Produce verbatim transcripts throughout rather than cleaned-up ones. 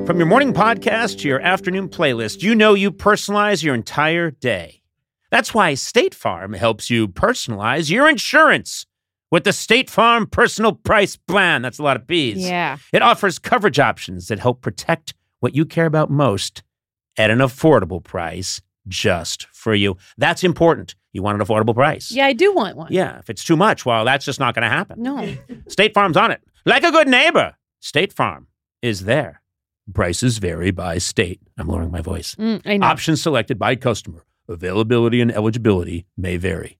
From your morning podcast to your afternoon playlist, you know you personalize your entire day. That's why State Farm helps you personalize your insurance with the State Farm Personal Price Plan. That's a lot of P's. Yeah. It offers coverage options that help protect what you care about most at an affordable price just for you. That's important. You want an affordable price. Yeah, I do want one. Yeah, if it's too much, well, that's just not going to happen. No. State Farm's on it. Like a good neighbor, State Farm is there. Prices vary by state. I'm lowering my voice. Mm, I know. Options selected by customer. Availability and eligibility may vary.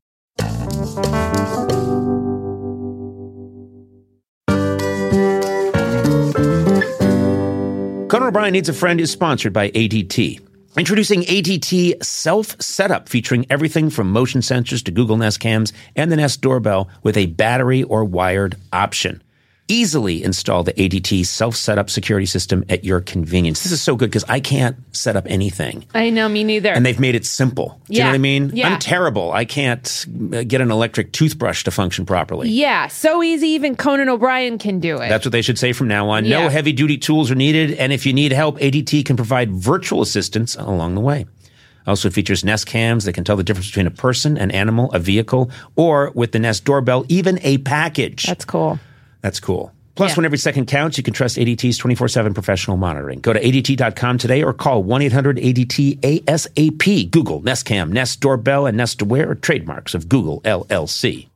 Conan O'Brien Needs a Friend is sponsored by A D T. Introducing A D T Self-Setup, featuring everything from motion sensors to Google Nest Cams and the Nest Doorbell with a battery or wired option. Easily install the A D T Self-Setup security system at your convenience. This is so good because I can't set up anything. I know, me neither. And they've made it simple. Do you Yeah. know what I mean? Yeah. I'm terrible. I can't uh, get an electric toothbrush to function properly. Yeah, so easy even Conan O'Brien can do it. That's what they should say from now on. Yeah. No heavy-duty tools are needed, and if you need help, A D T can provide virtual assistance along the way. Also features Nest Cams that can tell the difference between a person, an animal, a vehicle, or with the Nest Doorbell, even a package. That's cool. That's cool. Plus, Yeah. when every second counts, you can trust A D T's twenty-four seven professional monitoring. Go to A D T dot com today or call one eight hundred A D T A S A P. Google Nest Cam, Nest Doorbell, and Nest Aware are trademarks of Google L L C.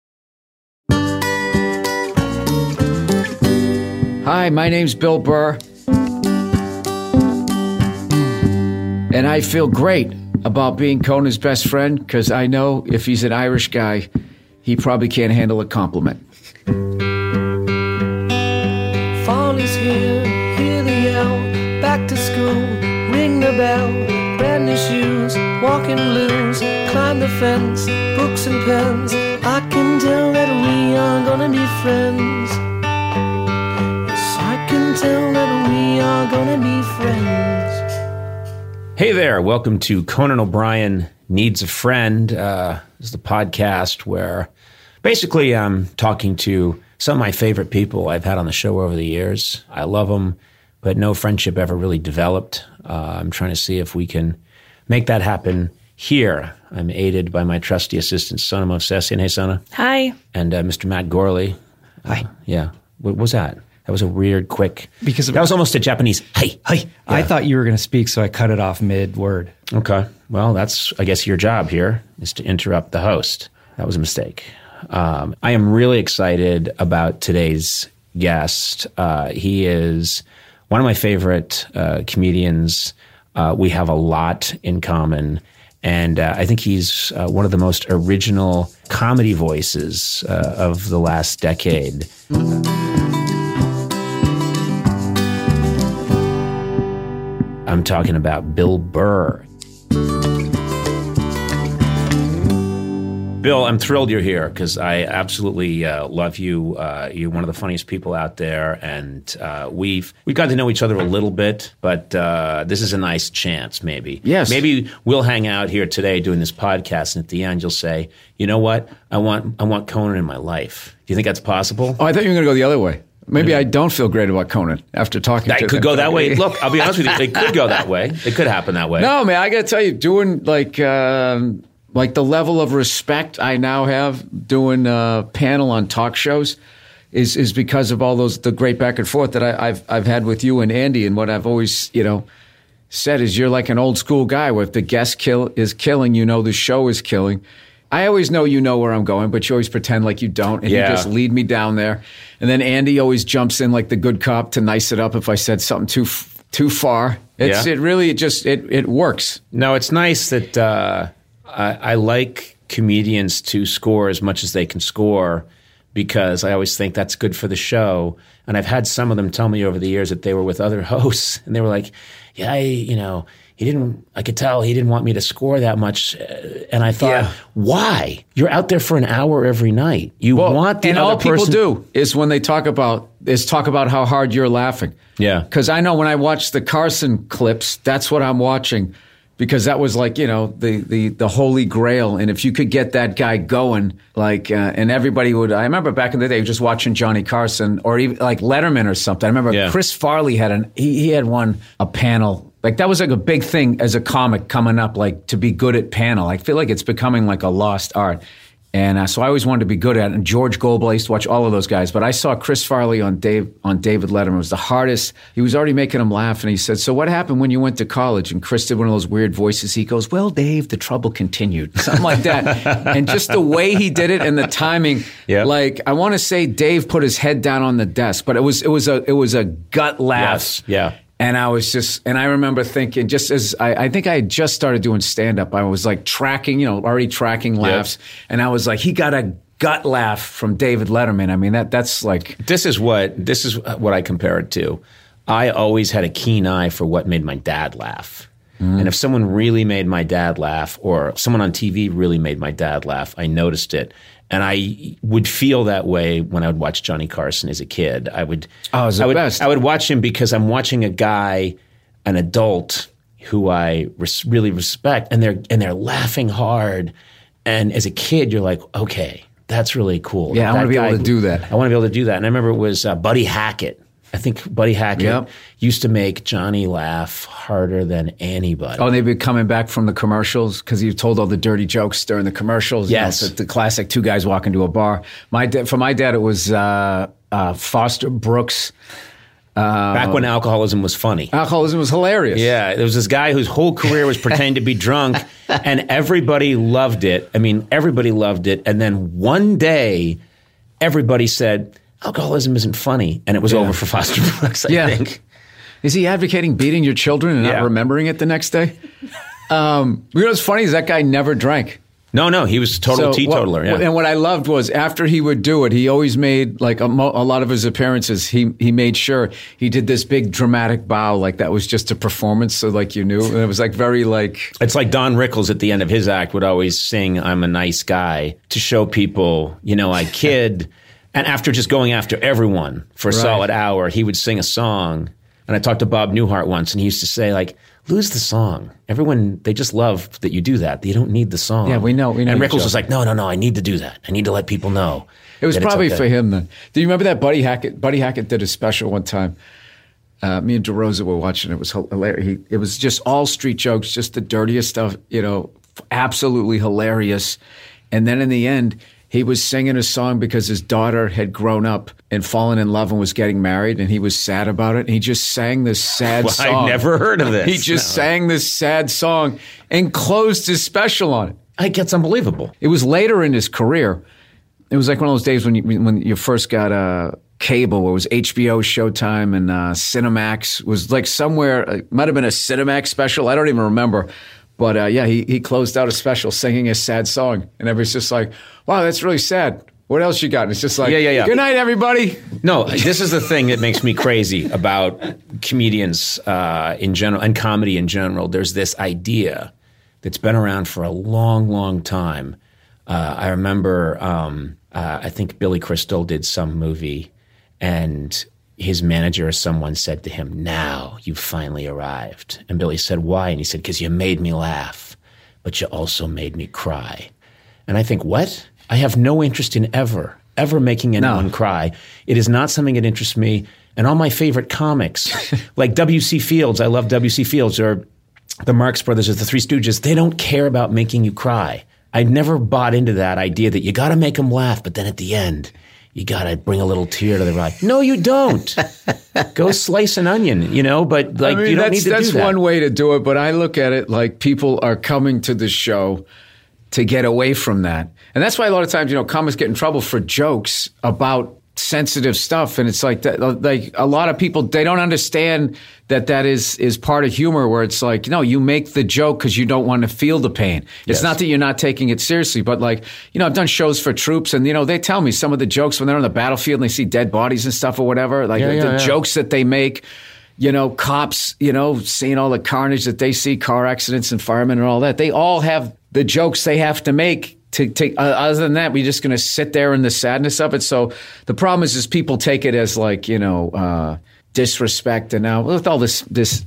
Hi, my name's Bill Burr. And I feel great about being Conan's best friend because I know if he's an Irish guy, he probably can't handle a compliment. Fall is here, hear the yell, back to school, ring the bell, brand new shoes, walking blues, climb the fence, books and pens, I can tell that we are gonna be friends. Yes, I can tell that we are gonna be friends. Hey there, welcome to Conan O'Brien Needs a Friend. Uh, this is the podcast where basically I'm talking to some of my favorite people I've had on the show over the years. I love them, but no friendship ever really developed. Uh, I'm trying to see if we can make that happen here. I'm aided by my trusty assistant, Sona Movsesian. Hey, Sona. Hi. And uh, Mister Matt Gorley. Hi. Uh, yeah. What was that? That was a weird, quick... Because of- that was almost a Japanese, hey, hey. I Yeah. thought you were going to speak, so I cut it off mid-word. Okay. Well, that's, I guess, your job here is to interrupt the host. That was a mistake. Um, I am really excited about today's guest. Uh, he is one of my favorite uh, comedians. Uh, we have a lot in common. And uh, I think he's uh, one of the most original comedy voices uh, of the last decade. I'm talking about Bill Burr. Bill, I'm thrilled you're here because I absolutely uh, love you. Uh, you're one of the funniest people out there, and uh, we've we've got to know each other a little bit, but uh, this is a nice chance, maybe. Yes. Maybe we'll hang out here today doing this podcast, and at the end you'll say, you know what? I want I want Conan in my life. Do you think that's possible? Oh, I thought you were going to go the other way. Maybe I don't feel great about Conan after talking That to him. could go that way. Look, I'll be honest with you. It could go that way. It could happen that way. No, man, I got to tell you, doing like um, like the level of respect I now have doing a panel on talk shows is is because of all those the great back and forth that I, I've I've had with you and Andy. And what I've always you know said is you're like an old school guy where if the guest kill is killing, you know the show is killing. I always know you know where I'm going, but you always pretend like you don't, and Yeah. you just lead me down there. And then Andy always jumps in like the good cop to nice it up if I said something too f- too far. It's Yeah. it really it just it it works. No, it's nice that uh, I, I like comedians to score as much as they can score because I always think that's good for the show. And I've had some of them tell me over the years that they were with other hosts, and they were like, "Yeah, I, you know." He didn't, I could tell he didn't want me to score that much. Uh, and I thought, Yeah. why? You're out there for an hour every night. You Well, want the and other all people person- do is when they talk about is talk about how hard you're laughing. Yeah. Because I know when I watch the Carson clips, that's what I'm watching. because that was like, you know, the, the, the holy grail. And if you could get that guy going, like, uh, and everybody would, I remember back in the day just watching Johnny Carson or even like Letterman or something. I remember Yeah. Chris Farley had an, he, he had one, a panel. Like that was like a big thing as a comic coming up, like to be good at panel. I feel like it's becoming like a lost art. And uh, so I always wanted to be good at it. And George Goebel, I used to watch all of those guys. But I saw Chris Farley on Dave on David Letterman. It was the hardest. He was already making him laugh. And he said, so what happened when you went to college? And Chris did one of those weird voices. He goes, well, Dave, the trouble continued. Something like that. And just the way he did it and the timing. Yep. Like, I want to say Dave put his head down on the desk. But it was it was a it was a gut laugh. Yes. Yeah. And I was just, and I remember thinking, just as I, I think I had just started doing stand up, I was like tracking, you know, already tracking laughs. Yep. And I was like, he got a gut laugh from David Letterman. I mean, that that's like. This is what, this is what I compare it to. I always had a keen eye for what made my dad laugh. Mm. And if someone really made my dad laugh, or someone on T V really made my dad laugh, I noticed it. And I would feel that way when I would watch Johnny Carson as a kid. I would, oh, it was the I would, best. I would watch him because I'm watching a guy, an adult who I res- really respect, and they're and they're laughing hard. And as a kid, you're like, okay, that's really cool. Yeah, I That want to be guy- able to do that. I want to be able to do that. And I remember it was uh, Buddy Hackett. I think Buddy Hackett Yep. used to make Johnny laugh harder than anybody. Oh, they'd be coming back from the commercials because you told all the dirty jokes during the commercials. Yes. You know, the, the classic two guys walk into a bar. My dad, for my dad, it was uh, uh, Foster Brooks. Back when alcoholism was funny. Alcoholism was hilarious. Yeah, there was this guy whose whole career was pretending to be drunk, and everybody loved it. I mean, everybody loved it. And then one day, everybody said, alcoholism isn't funny. And it was Yeah. over for Foster Brooks, I Yeah. think. Is he advocating beating your children and Yeah. not remembering it the next day? Um, you know what's funny is that guy never drank. No, no, he was a total So teetotaler. What, yeah. And what I loved was after he would do it, he always made like a, mo- a lot of his appearances. He he made sure he did this big dramatic bow, like that was just a performance. So like you knew, and it was like very like It's like Don Rickles at the end of his act would always sing, I'm a nice guy, to show people, you know, I kid. And after just going after everyone for a Right. solid hour, he would sing a song. And I talked to Bob Newhart once, and he used to say, like, lose the song. Everyone, they just love that you do that. You don't need the song. Yeah, we know- we know And your Rickles joke. was like, no, no, no, I need to do that. I need to let people know. it was that it's probably okay. for him then. Do you remember that Buddy Hackett? Buddy Hackett did a special one time. Uh, me and DeRosa were watching. It was hilarious. He, it was just all street jokes, just the dirtiest stuff. You know, absolutely hilarious. And then in the end, he was singing a song because his daughter had grown up and fallen in love and was getting married, and he was sad about it. And he just sang this sad Well, song. I've never heard of this. He just No. sang this sad song and closed his special on it. I guess unbelievable. It was later in his career. It was like one of those days when you when you first got uh, cable, where it was H B O, Showtime, and uh, Cinemax. It was like somewhere, it might have been a Cinemax special. I don't even remember. But uh, yeah, he, he closed out a special singing a sad song. And everybody's just like, wow, that's really sad. What else you got? And it's just like, Yeah, yeah, yeah. good night, everybody. No, this is the thing that makes me crazy about comedians uh, in general and comedy in general. There's this idea that's been around for a long, long time. Uh, I remember, um, uh, I think Billy Crystal did some movie, and his manager or someone said to him, now you've finally arrived. And Billy said, why? And he said, because you made me laugh, but you also made me cry. And I think, what? I have no interest in ever, ever making anyone No. cry. It is not something that interests me. And all my favorite comics, like W C Fields, I love W C Fields, or the Marx Brothers, or the Three Stooges, they don't care about making you cry. I never bought into that idea that you got to make them laugh, but then at the end, you got to bring a little tear to their eye. No, you don't. Go slice an onion, you know, but like I mean, you don't that's, need to that's do that. one way to do it. But I look at it like people are coming to the show to get away from that. And that's why a lot of times, you know, comics get in trouble for jokes about sensitive stuff. And it's like that, like a lot of people, they don't understand that that is, is part of humor, where it's like, no, you make the joke because you don't want to feel the pain. It's Yes. not that you're not taking it seriously, but like, you know, I've done shows for troops, and, you know, they tell me some of the jokes when they're on the battlefield and they see dead bodies and stuff or whatever, like Yeah, the yeah, yeah. jokes that they make. You know, cops, you know, seeing all the carnage that they see, car accidents and firemen and all that. They all have the jokes they have to make to take. Uh, other than that, we're just going to sit there in the sadness of it. So the problem is, is people take it as like, you know, uh, disrespect. And now with all this, this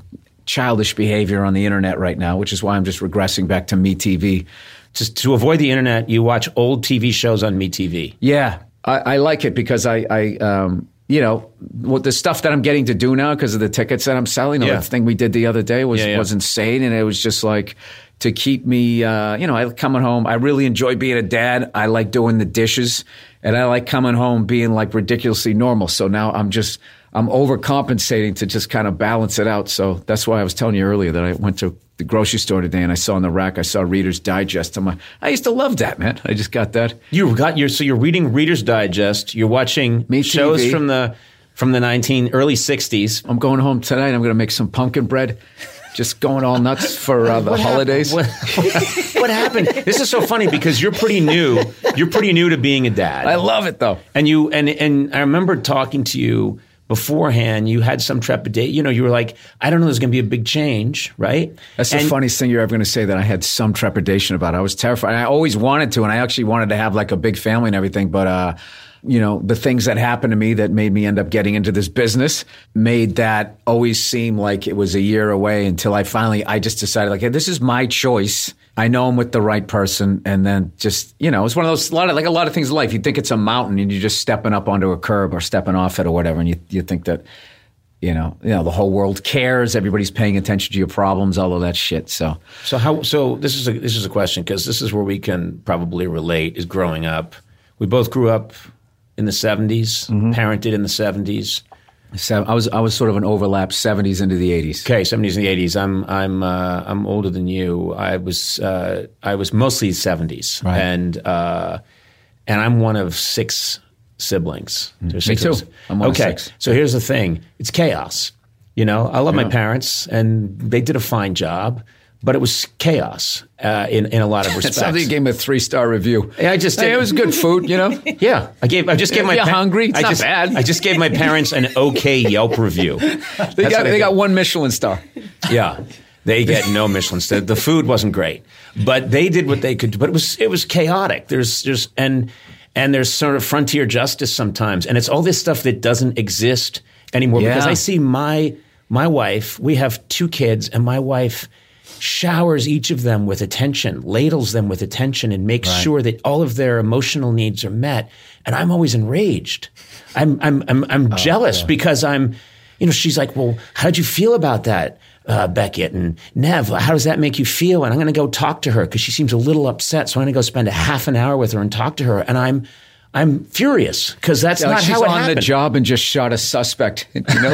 childish behavior on the internet right now, which is why I'm just regressing back to MeTV. Just to avoid the internet, you watch old T V shows on MeTV. Yeah, I, I like it because I, I um, you know, what the stuff that I'm getting to do now because of the tickets that I'm selling. Yeah. The thing we did the other day was, Yeah, yeah. was insane. And it was just like to keep me, uh, you know, I like coming home. I really enjoy being a dad. I like doing the dishes and I like coming home being like ridiculously normal. So now I'm just, I'm overcompensating to just kind of balance it out. So that's why I was telling you earlier that I went to the grocery store today and I saw on the rack, I saw Reader's Digest. I'm like, I used to love that, man. I just got that. You got your so you're reading Reader's Digest. You're watching MeTV. shows from the from the nineteen early sixties. I'm going home tonight. I'm going to make some pumpkin bread. Just going all nuts for uh, the What holidays. happened? What, what happened? This is so funny because you're pretty new. You're pretty new to being a dad. I love it though. And you and and I remember talking to you beforehand. You had some trepidation. You know, you were like, I don't know, there's going to be a big change, right? That's and, the funniest thing you're ever going to say that I had some trepidation about. I was terrified. I always wanted to, and I actually wanted to have like a big family and everything. But, uh, you know, the things that happened to me that made me end up getting into this business made that always seem like it was a year away until I finally, I just decided like, hey, this is my choice. I know I'm with the right person. And then just, you know, it's one of those, a lot of, like a lot of things in life. You think it's a mountain and you're just stepping up onto a curb or stepping off it or whatever. And you, you think that, you know, you know, the whole world cares. Everybody's paying attention to your problems, all of that shit. So, So how? So this is a this is a question because this is where we can probably relate. Is growing up. We both grew up in the seventies, Mm-hmm. parented in the seventies. so I was, I was sort of an overlap seventies into the eighties. Okay, seventies and the eighties. I'm I'm uh, I'm older than you. I was uh, I was mostly seventies, Right. and uh, and I'm one of six siblings. There's Me six of too. us. I'm one of okay, six. so here's the thing: it's chaos. You know, I love my Yeah. parents, and they did a fine job, but it was chaos uh, in in a lot of That's respects. something you gave me a three star review. Yeah, I just Hey, did. it was good food, you know. Yeah, I gave. I just gave my. You're hungry? It's I not just, bad. I just gave my parents an okay Yelp review. They That's got what I they did. got one Michelin star. Yeah, they get no Michelin star. The food wasn't great, but they did what they could do. But it was it was chaotic. There's there's and and there's sort of frontier justice sometimes, and it's all this stuff that doesn't exist anymore. Because Yeah. I see my my wife. We have two kids, and my wife showers each of them with attention, ladles them with attention, and makes sure that all of their emotional needs are met. And I'm always enraged. I'm I'm I'm, I'm jealous because I'm, you know, she's like, well, how did you feel about that, uh, Beckett and Nev? How does that make you feel? And I'm going to go talk to her because she seems a little upset. So I'm going to go spend a half an hour with her and talk to her. And I'm I'm furious because that's Yeah, not like she's how it on happened. the job and just shot a suspect. You know,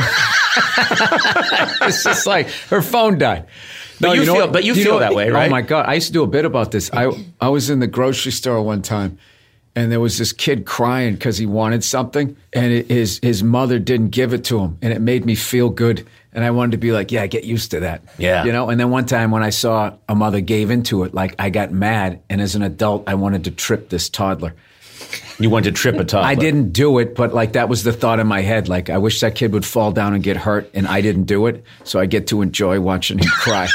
it's just like her phone died. But you know feel- what? but you Do feel know- that way, right? Oh my God! I used to do a bit about this. I I was in the grocery store one time, and there was this kid crying because he wanted something, and it, his his mother didn't give it to him, and it made me feel good. And I wanted to be like, yeah, get used to that. Yeah. You know. And then one time when I saw a mother gave into it, like I got mad, and as an adult, I wanted to trip this toddler. You want to trip a toddler. I didn't do it, but like that was the thought in my head. Like I wish that kid would fall down and get hurt, and I didn't do it, so I get to enjoy watching him cry.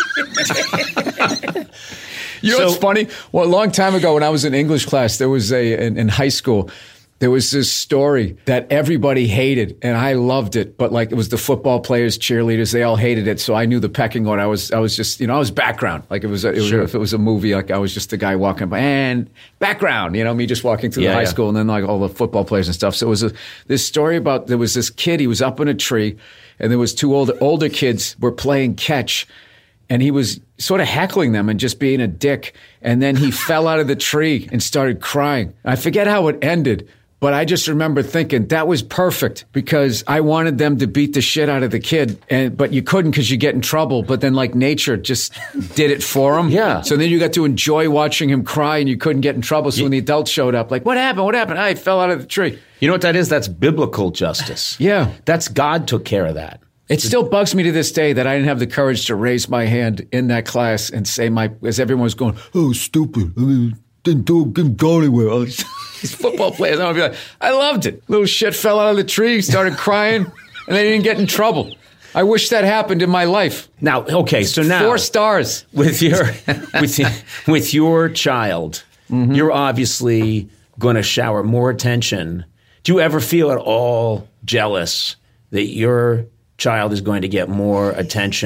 You know So- what's funny? Well, a long time ago when I was in English class, there was a in, in high school. There was this story that everybody hated, and I loved it. But like it was the football players, cheerleaders, they all hated it. So I knew the pecking order. I was, I was just, you know, I was background. Like it was, a, it was Sure. if it was a movie, like I was just the guy walking by and background. You know, me just walking through Yeah, the high yeah. school, and then like all the football players and stuff. So it was a, this story about there was this kid. He was up in a tree, and there was two older older kids were playing catch. And he was sort of heckling them and just being a dick. And then he fell out of the tree and started crying. I forget how it ended, but I just remember thinking that was perfect because I wanted them to beat the shit out of the kid. And but you couldn't because you get in trouble. But then like nature just did it for him. Yeah. So then you got to enjoy watching him cry and you couldn't get in trouble. So when the adults showed up, like, what happened? What happened? I fell out of the tree. You know what that is? That's biblical justice. Yeah. That's God took care of that. It still bugs me to this day that I didn't have the courage to raise my hand in that class and say my, as everyone was going, oh, stupid. I mean, didn't do, didn't go anywhere. All these, these football players. I would be like, I loved it. Little shit fell out of the tree, started crying, and they didn't get in trouble. I wish that happened in my life. Now, okay, so now Four stars. with your with with your child, Mm-hmm. you're obviously going to shower more attention. Do you ever feel at all jealous that your child is going to get more attention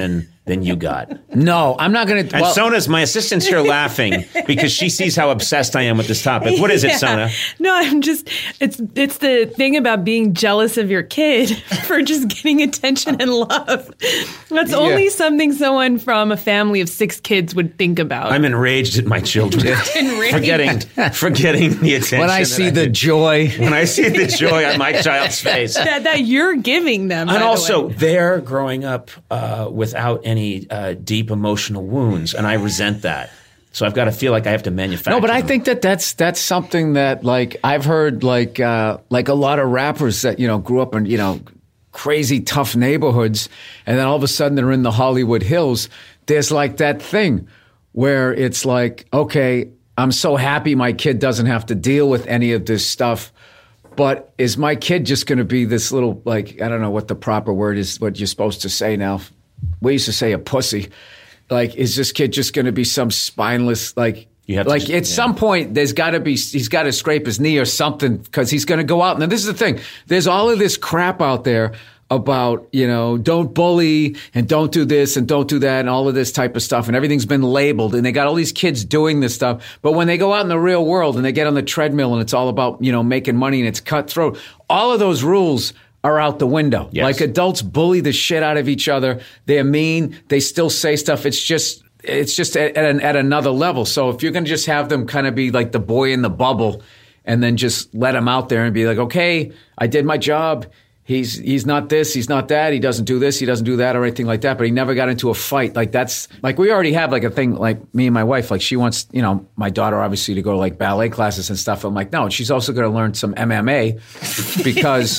than you got. No, I'm not going to. And well, Sona's, my assistant's here laughing because she sees how obsessed I am with this topic. What is it, Yeah. Sona? No, I'm just, it's it's the thing about being jealous of your kid for just getting attention and love. That's Yeah. only something someone from a family of six kids would think about. I'm enraged at my children Enraged. for getting, for getting the attention. when I that see the did. joy. when I see the joy on my child's face. that, that you're giving them. by And the also, way. they're growing up uh, without any uh, deep emotional wounds, and I resent that. So I've got to feel like I have to manufacture. No, but I them. think that that's that's something that like I've heard like uh, like a lot of rappers that you know grew up in you know crazy tough neighborhoods, and then all of a sudden they're in the Hollywood Hills. There's like that thing where it's like, okay, I'm so happy my kid doesn't have to deal with any of this stuff. But is my kid just going to be this little, like, I don't know what the proper word is, what you're supposed to say now. We used to say a pussy. Like, is this kid just going to be some spineless, like, You have to like just- at yeah. some point, there's got to be, he's got to scrape his knee or something because he's going to go out. Now, this is the thing. There's all of this crap out there about, you know, don't bully and don't do this and don't do that and all of this type of stuff. And everything's been labeled and they got all these kids doing this stuff. But when they go out in the real world and they get on the treadmill and it's all about, you know, making money and it's cutthroat, all of those rules are out the window. Yes. Like adults bully the shit out of each other. They're mean. They still say stuff. It's just, it's just at, at, an, at another level. So if you're going to just have them kind of be like the boy in the bubble and then just let them out there and be like, okay, I did my job. He's he's not this, he's not that, he doesn't do this, he doesn't do that or anything like that, but he never got into a fight. Like that's, like we already have like a thing, like me and my wife, like she wants, you know, my daughter obviously to go to like ballet classes and stuff. I'm like, no, she's also going to learn some M M A because,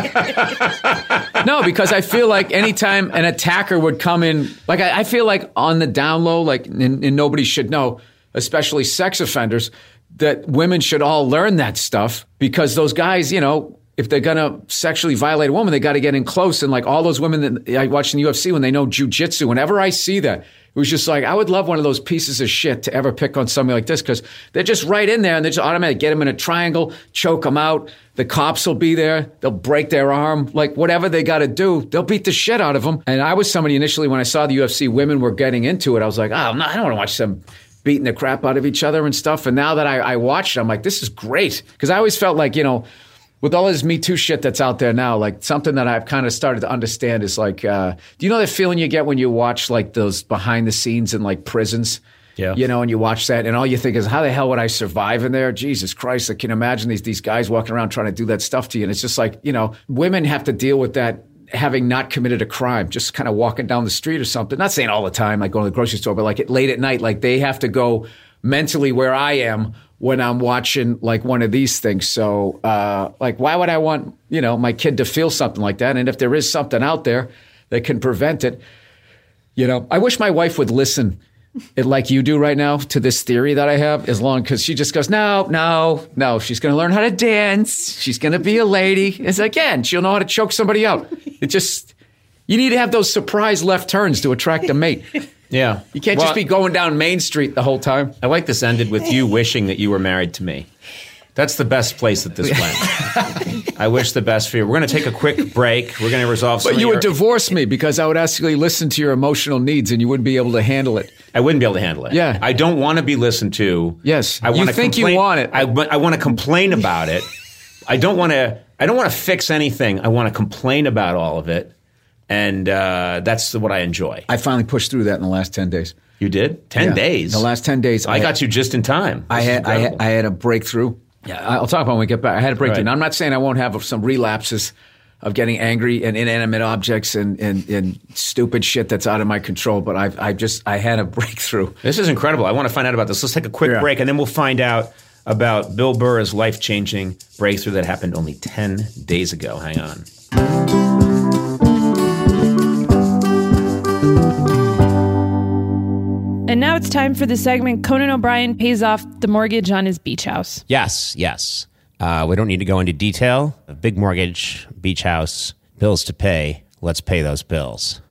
no, because I feel like anytime an attacker would come in, like I, I feel like on the down low, like, and, and nobody should know, especially sex offenders, that women should all learn that stuff because those guys, you know, if they're going to sexually violate a woman, they got to get in close. And like all those women that I watch in the U F C when they know jujitsu, whenever I see that, it was just like, I would love one of those pieces of shit to ever pick on somebody like this because they're just right in there and they just automatically get them in a triangle, choke them out. The cops will be there. They'll break their arm. Like whatever they got to do, they'll beat the shit out of them. And I was somebody initially when I saw the U F C, women were getting into it. I was like, oh, no, I don't want to watch them beating the crap out of each other and stuff. And now that I, I watched it, I'm like, this is great. Because I always felt like, you know, with all this Me Too shit that's out there now, like something that I've kind of started to understand is like, uh, do you know that feeling you get when you watch like those behind the scenes in like prisons? Yeah. You know, and you watch that and all you think is, how the hell would I survive in there? Jesus Christ, I can imagine these, these guys walking around trying to do that stuff to you. And it's just like, you know, women have to deal with that having not committed a crime, just kind of walking down the street or something. Not saying all the time, like going to the grocery store, but like at, late at night, like they have to go mentally where I am when I'm watching like one of these things. So uh, like, why would I want, you know, my kid to feel something like that? And if there is something out there that can prevent it, you know, I wish my wife would listen it like you do right now to this theory that I have, as long because she just goes, no, no, no, she's going to learn how to dance. She's going to be a lady. It's again, she'll know how to choke somebody out. It just, you need to have those surprise left turns to attract a mate. Yeah. You can't Well, just be going down Main Street the whole time. I like this ended with you wishing that you were married to me. That's the best place that this went. I wish the best for you. We're going to take a quick break. We're going to resolve some But of you your- would divorce me because I would actually listen to your emotional needs and you wouldn't be able to handle it. I wouldn't be able to handle it. Yeah. I don't want to be listened to. Yes. I You want to think you complain- want it. I, I want to complain about it. I don't want to. I don't want to fix anything. I want to complain about all of it, and uh, that's what I enjoy. I finally pushed through that in the last ten days. You did ten Yeah. days. The last ten days. I got you just in time. I This is had, I had incredible. I had a breakthrough. Yeah, I'll talk about when we get back. I had a breakthrough. Right. Now, I'm not saying I won't have some relapses of getting angry and inanimate objects and, and, and stupid shit that's out of my control, but I've I just I had a breakthrough. This is incredible. I want to find out about this. Let's take a quick Yeah. break, and then we'll find out about Bill Burr's life-changing breakthrough that happened only ten days ago. Hang on. And now it's time for the segment Conan O'Brien pays off the mortgage on his beach house. Yes, yes. Uh, we don't need to go into detail. A big mortgage, beach house, bills to pay. Let's pay those bills.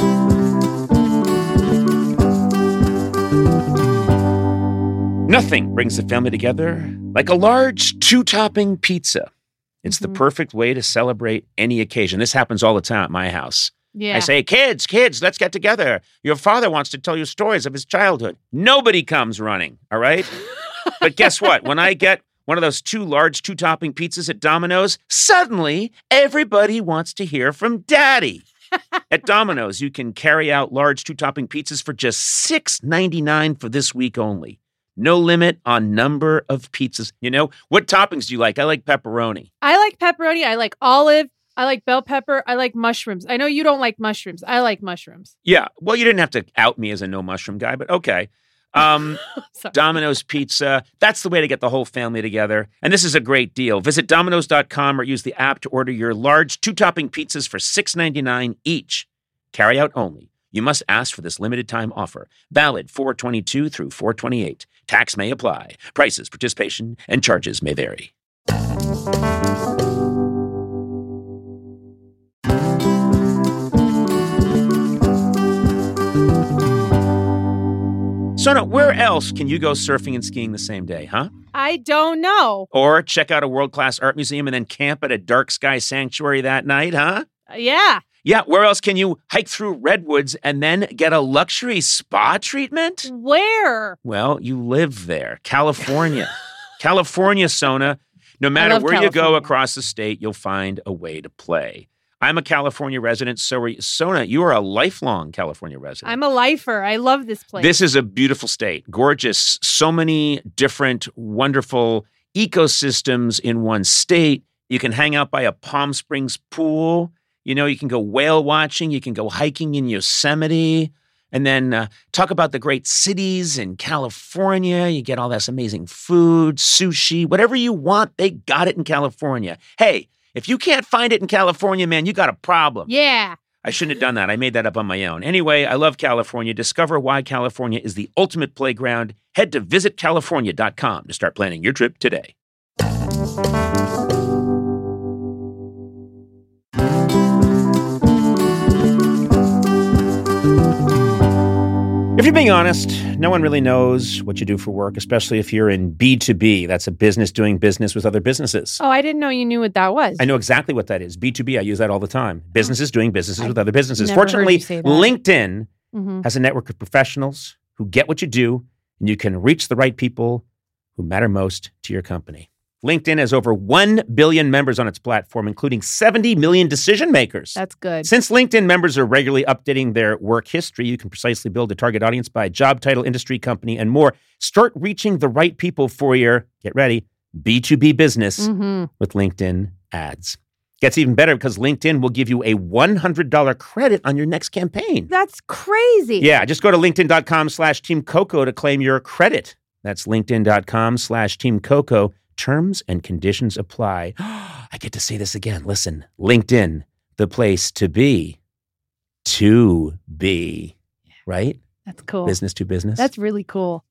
Nothing brings the family together like a large two-topping pizza. It's the perfect way to celebrate any occasion. This happens all the time at my house. Yeah. I say, kids, kids, let's get together. Your father wants to tell you stories of his childhood. Nobody comes running, all right? But guess what? When I get one of those two large two-topping pizzas at Domino's, suddenly everybody wants to hear from Daddy. At Domino's, you can carry out large two-topping pizzas for just six ninety-nine for this week only. No limit on number of pizzas. You know, what toppings do you like? I like pepperoni. I like pepperoni. I like olive. I like bell pepper. I like mushrooms. I know you don't like mushrooms. I like mushrooms. Yeah. Well, you didn't have to out me as a no mushroom guy, but okay. Um, Domino's Pizza. That's the way to get the whole family together. And this is a great deal. Visit Domino's dot com or use the app to order your large two-topping pizzas for six ninety-nine each. Carry out only. You must ask for this limited time offer. Valid four twenty-two through four twenty-eight. Tax may apply. Prices, participation, and charges may vary. Sona, where else can you go surfing and skiing the same day, huh? I don't know. Or check out a world-class art museum and then camp at a dark sky sanctuary that night, huh? Uh, yeah. Yeah, where else can you hike through redwoods and then get a luxury spa treatment? Where? Well, you live there. California. California, Sona. No matter where California. you go across the state, you'll find a way to play. I'm a California resident, so are you. Sona, you are a lifelong California resident. I'm a lifer. I love this place. This is a beautiful state. Gorgeous. So many different, wonderful ecosystems in one state. You can hang out by a Palm Springs pool. You know, you can go whale watching. You can go hiking in Yosemite. And then uh, talk about the great cities in California. You get all this amazing food, sushi, whatever you want, they got it in California. Hey, if you can't find it in California, man, you got a problem. Yeah. I shouldn't have done that. I made that up on my own. Anyway, I love California. Discover why California is the ultimate playground. Head to visit california dot com to start planning your trip today. If you're being honest, no one really knows what you do for work, especially if you're in B two B. That's a business doing business with other businesses. Oh, I didn't know you knew what that was. I know exactly what that is. B two B, I use that all the time. Businesses doing businesses with other businesses. never heard Fortunately, you say that. LinkedIn Mhm. has a network of professionals who get what you do, and you can reach the right people who matter most to your company. LinkedIn has over one billion members on its platform, including seventy million decision makers. That's good. Since LinkedIn members are regularly updating their work history, you can precisely build a target audience by job title, industry, company, and more. Start reaching the right people for your, get ready, B two B business Mhm. with LinkedIn ads. Gets even better because LinkedIn will give you a one hundred dollars credit on your next campaign. That's crazy. Yeah, just go to linkedin.com slash Team Coco to claim your credit. That's linkedin.com slash Team Coco. Terms and conditions apply. I get to say this again. Listen, LinkedIn, the place to be. To be. Right? That's cool. Business to business. That's really cool.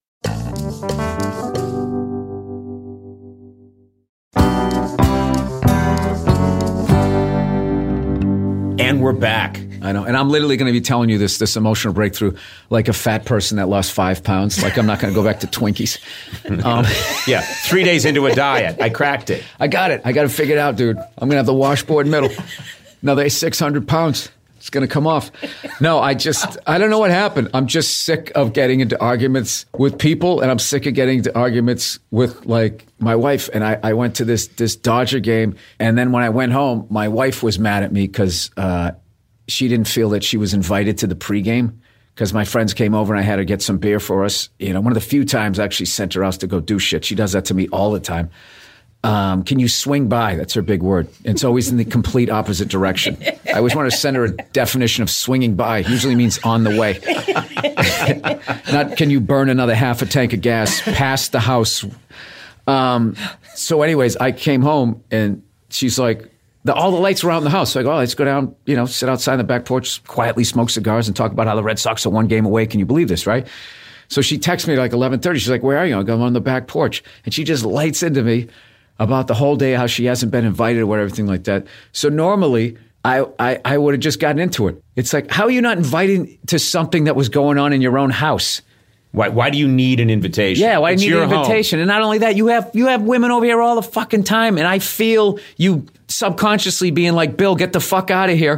And we're back. I know. And I'm literally going to be telling you this, this emotional breakthrough like a fat person that lost five pounds. Like I'm not going to go back to Twinkies. Um, Yeah, three days into a diet, I cracked it. I got it. I got it figured out, dude. I'm going to have the washboard middle. Another six hundred pounds. It's going to come off. No, I just, I don't know what happened. I'm just sick of getting into arguments with people, and I'm sick of getting into arguments with, like, my wife. And I, I went to this this Dodger game, and then when I went home, my wife was mad at me because uh, she didn't feel that she was invited to the pregame because my friends came over and I had to get some beer for us. You know, one of the few times I actually sent her out to go do shit. She does that to me all the time. Um, can you swing by? That's her big word. It's always in the complete opposite direction. I always want to send her a definition of swinging by. Usually means on the way. Not can you burn another half a tank of gas past the house. Um, so anyways, I came home and she's like, the, all the lights were out in the house. So I go, oh, let's go down, you know, sit outside on the back porch, quietly smoke cigars and talk about how the Red Sox are one game away. Can you believe this, right? So she texts me at like eleven thirty. She's like, where are you? I go, I'm on the back porch. And she just lights into me about the whole day, how she hasn't been invited or everything like that. So normally, I, I, I would have just gotten into it. It's like, how are you not invited to something that was going on in your own house? Why, why do you need an invitation? Yeah, why do It's you need your an home. invitation? And not only that, you have you have women over here all the fucking time. And I feel you subconsciously being like, Bill, get the fuck out of here.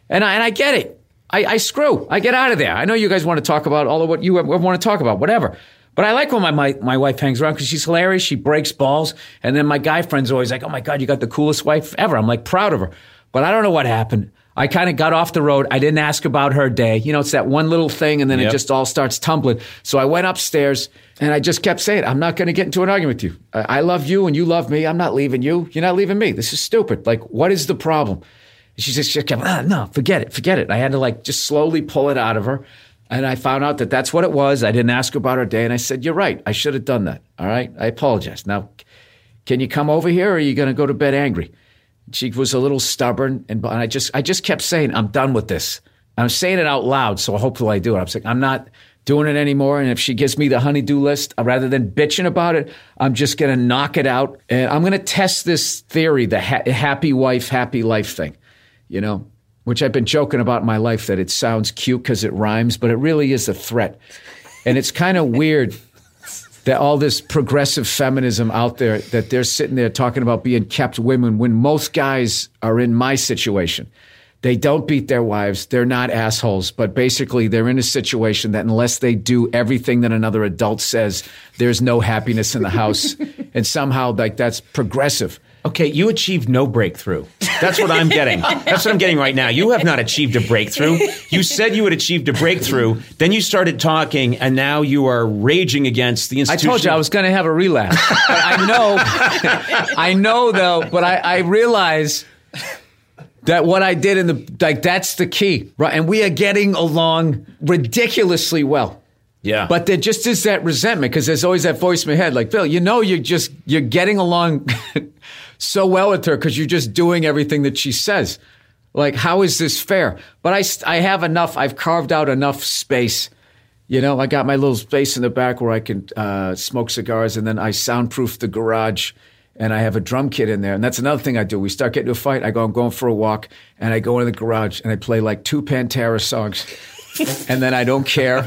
And I, and I get it. I, I screw. I get out of there. I know you guys want to talk about all of what you want to talk about, whatever. But I like when my, my, my wife hangs around because she's hilarious. She breaks balls. And then my guy friend's always like, oh, my God, you got the coolest wife ever. I'm like proud of her. But I don't know what happened. I kind of got off the road. I didn't ask about her day. You know, it's that one little thing, and then yep. it just all starts tumbling. So I went upstairs, and I just kept saying, I'm not going to get into an argument with you. I, I love you, and you love me. I'm not leaving you. You're not leaving me. This is stupid. Like, what is the problem? And she just she kept, ah, no, forget it, forget it. I had to, like, just slowly pull it out of her. And I found out that that's what it was. I didn't ask about her day, and I said, you're right. I should have done that. All right? I apologize. Now, can you come over here, or are you going to go to bed angry? She was a little stubborn, and I just I just kept saying, I'm done with this. I'm saying it out loud, so hopefully I do it. I'm saying, I'm not doing it anymore, and if she gives me the honey-do list, rather than bitching about it, I'm just going to knock it out, and I'm going to test this theory, the ha- happy wife, happy life thing, you know, which I've been joking about in my life that it sounds cute because it rhymes, but it really is a threat. And it's kind of weird that all this progressive feminism out there, that they're sitting there talking about being kept women when most guys are in my situation. They don't beat their wives. They're not assholes. But basically, they're in a situation that unless they do everything that another adult says, there's no happiness in the house. And somehow, like, that's progressive. Okay, you achieved no breakthrough. That's what I'm getting. That's what I'm getting right now. You have not achieved a breakthrough. You said you had achieved a breakthrough. Then you started talking, and now you are raging against the institution. I told you I was going to have a relapse. I know, I know though, but I, I realize that what I did in the, like, that's the key, right? And we are getting along ridiculously well. Yeah. But there just is that resentment because there's always that voice in my head, like, Bill, you know, you're just, you're getting along so well with her because you're just doing everything that she says. Like, how is this fair? But I, I have enough, I've carved out enough space. You know, I got my little space in the back where I can uh, smoke cigars, and then I soundproof the garage, and I have a drum kit in there. And that's another thing I do. We start getting to a fight, I go, I'm going for a walk, and I go in the garage, and I play like two Pantera songs. And then I don't care.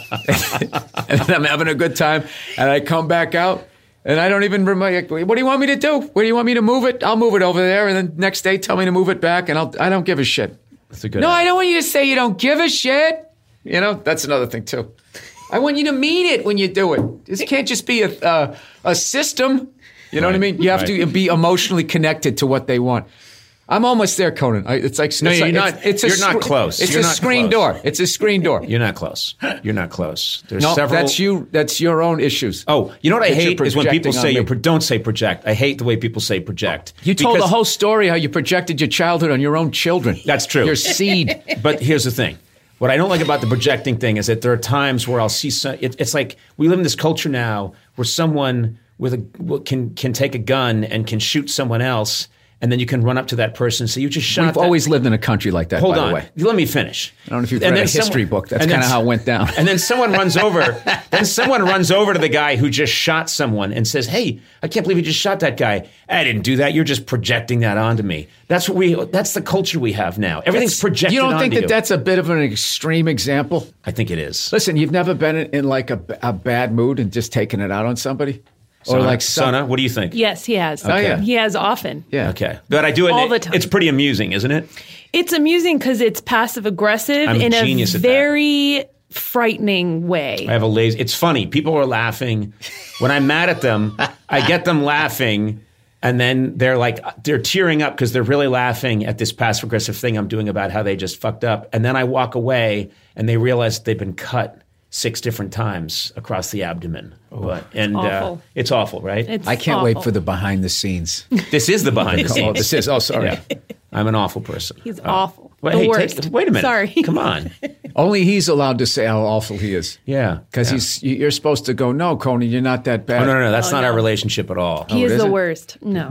And then I'm having a good time. And I come back out, and I don't even remember, what do you want me to do? Where do you want me to move it? I'll move it over there. And then next day, tell me to move it back, and I'll, I don't give a shit. That's a good no, idea. I don't want you to say you don't give a shit. You know, that's another thing, too. I want you to mean it when you do it. This can't just be a, uh, a system. You know right. what I mean? You have right. to be emotionally connected to what they want. I'm almost there, Conan. I, it's like no, it's you're like, not. It's, it's you're a, not close. It's you're a not screen close. door. It's a screen door. You're not close. You're not close. There's no, several. that's you. That's your own issues. Oh, you know what I hate is when people say you pro- don't say project. I hate the way people say project. You told because, the whole story how you projected your childhood on your own children. That's true. Your seed. But here's the thing. What I don't like about the projecting thing is that there are times where I'll see some, it, it's like we live in this culture now where someone with a can can take a gun and can shoot someone else. And then you can run up to that person and say, you just shot We've that. always lived in a country like that, Hold by on. the way. Let me finish. I don't know if you've and read a history someone, book. That's kind of how it went down. And then someone runs over. Then someone runs over to the guy who just shot someone and says, hey, I can't believe you just shot that guy. I didn't do that. You're just projecting that onto me. That's what we. That's the culture we have now. Everything's that's, projected You don't onto think that you. that's a bit of an extreme example? I think it is. Listen, you've never been in, in like a, a bad mood and just taken it out on somebody? Or Sana, like some, Sana, what do you think? Yes, he has. Oh, yeah. He has often. Yeah. Okay. But I do it All the time. It's pretty amusing, isn't it? It's amusing because it's passive aggressive I'm in a genius at that. very frightening way. I have a lazy. It's funny. People are laughing. When I'm mad at them, I get them laughing, and then they're like, they're tearing up because they're really laughing at this passive aggressive thing I'm doing about how they just fucked up. And then I walk away, and they realize they've been cut six different times across the abdomen. Oh. But, and awful. Uh, it's awful, right? It's I can't awful. wait for the behind the scenes. This is the behind the scenes. Oh, this is. Oh, sorry. Yeah. I'm an awful person. He's Oh. awful. Wait, the hey, worst. Take, wait a minute. Sorry. Come on. Only he's allowed to say how awful he is. Yeah. Because yeah. he's you're supposed to go, no, Coney, you're not that bad. Oh, no, no, no. That's Oh, not no. our relationship at all. He Oh, is it the isn't? worst. No.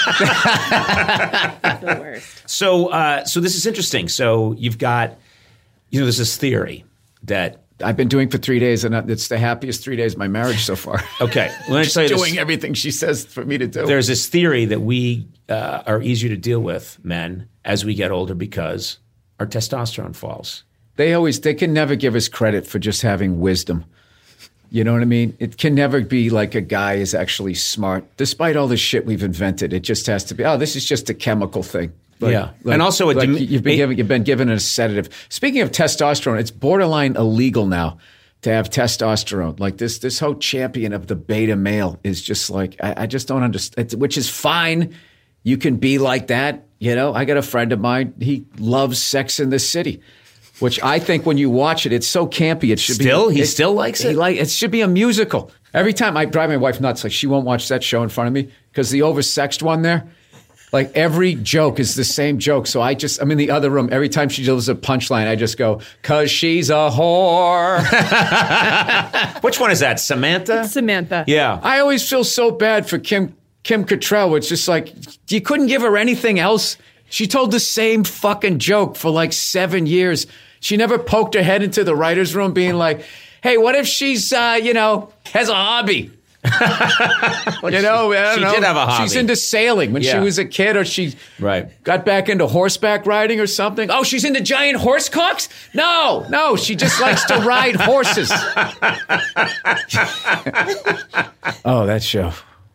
the worst. So, uh, so this is interesting. So you've got, you know, there's this theory that. I've been doing for three days, and it's the happiest three days of my marriage so far. Okay, let me tell you doing this. everything she says for me to do. There's this theory that we uh, are easier to deal with, men, as we get older because our testosterone falls. They always, they can never give us credit for just having wisdom. You know what I mean? It can never be like a guy is actually smart. Despite all the shit we've invented, it just has to be, oh, this is just a chemical thing. Like, Yeah. like- And also a like dem- you've been it- given you've been given a sedative. Speaking of testosterone, it's borderline illegal now to have testosterone. Like this this whole champion of the beta male is just like I, I just don't understand. Which is fine. You can be like that. You know, I got a friend of mine. He loves Sex in the City, which I think when you watch it, it's so campy. It should Still? be He still likes he it? Like it should be a musical. Every time I drive my wife nuts, like she won't watch that show in front of me because the oversexed one there. Like every joke is the same joke. So I just, I'm in the other room. Every time she delivers a punchline, I just go, cause she's a whore. Which one is that? Samantha? Samantha. Yeah. I always feel so bad for Kim Kim Cattrall. It's just like, you couldn't give her anything else. She told the same fucking joke for like seven years. She never poked her head into the writer's room being like, hey, what if she's, uh, you know, has a hobby? You know, I don't She know. did have a hobby. She's into sailing when she Yeah. was a kid, or she Right. got back into horseback riding or something. Oh, she's into giant horse cocks? No, no, she just likes to ride horses. Oh, that show.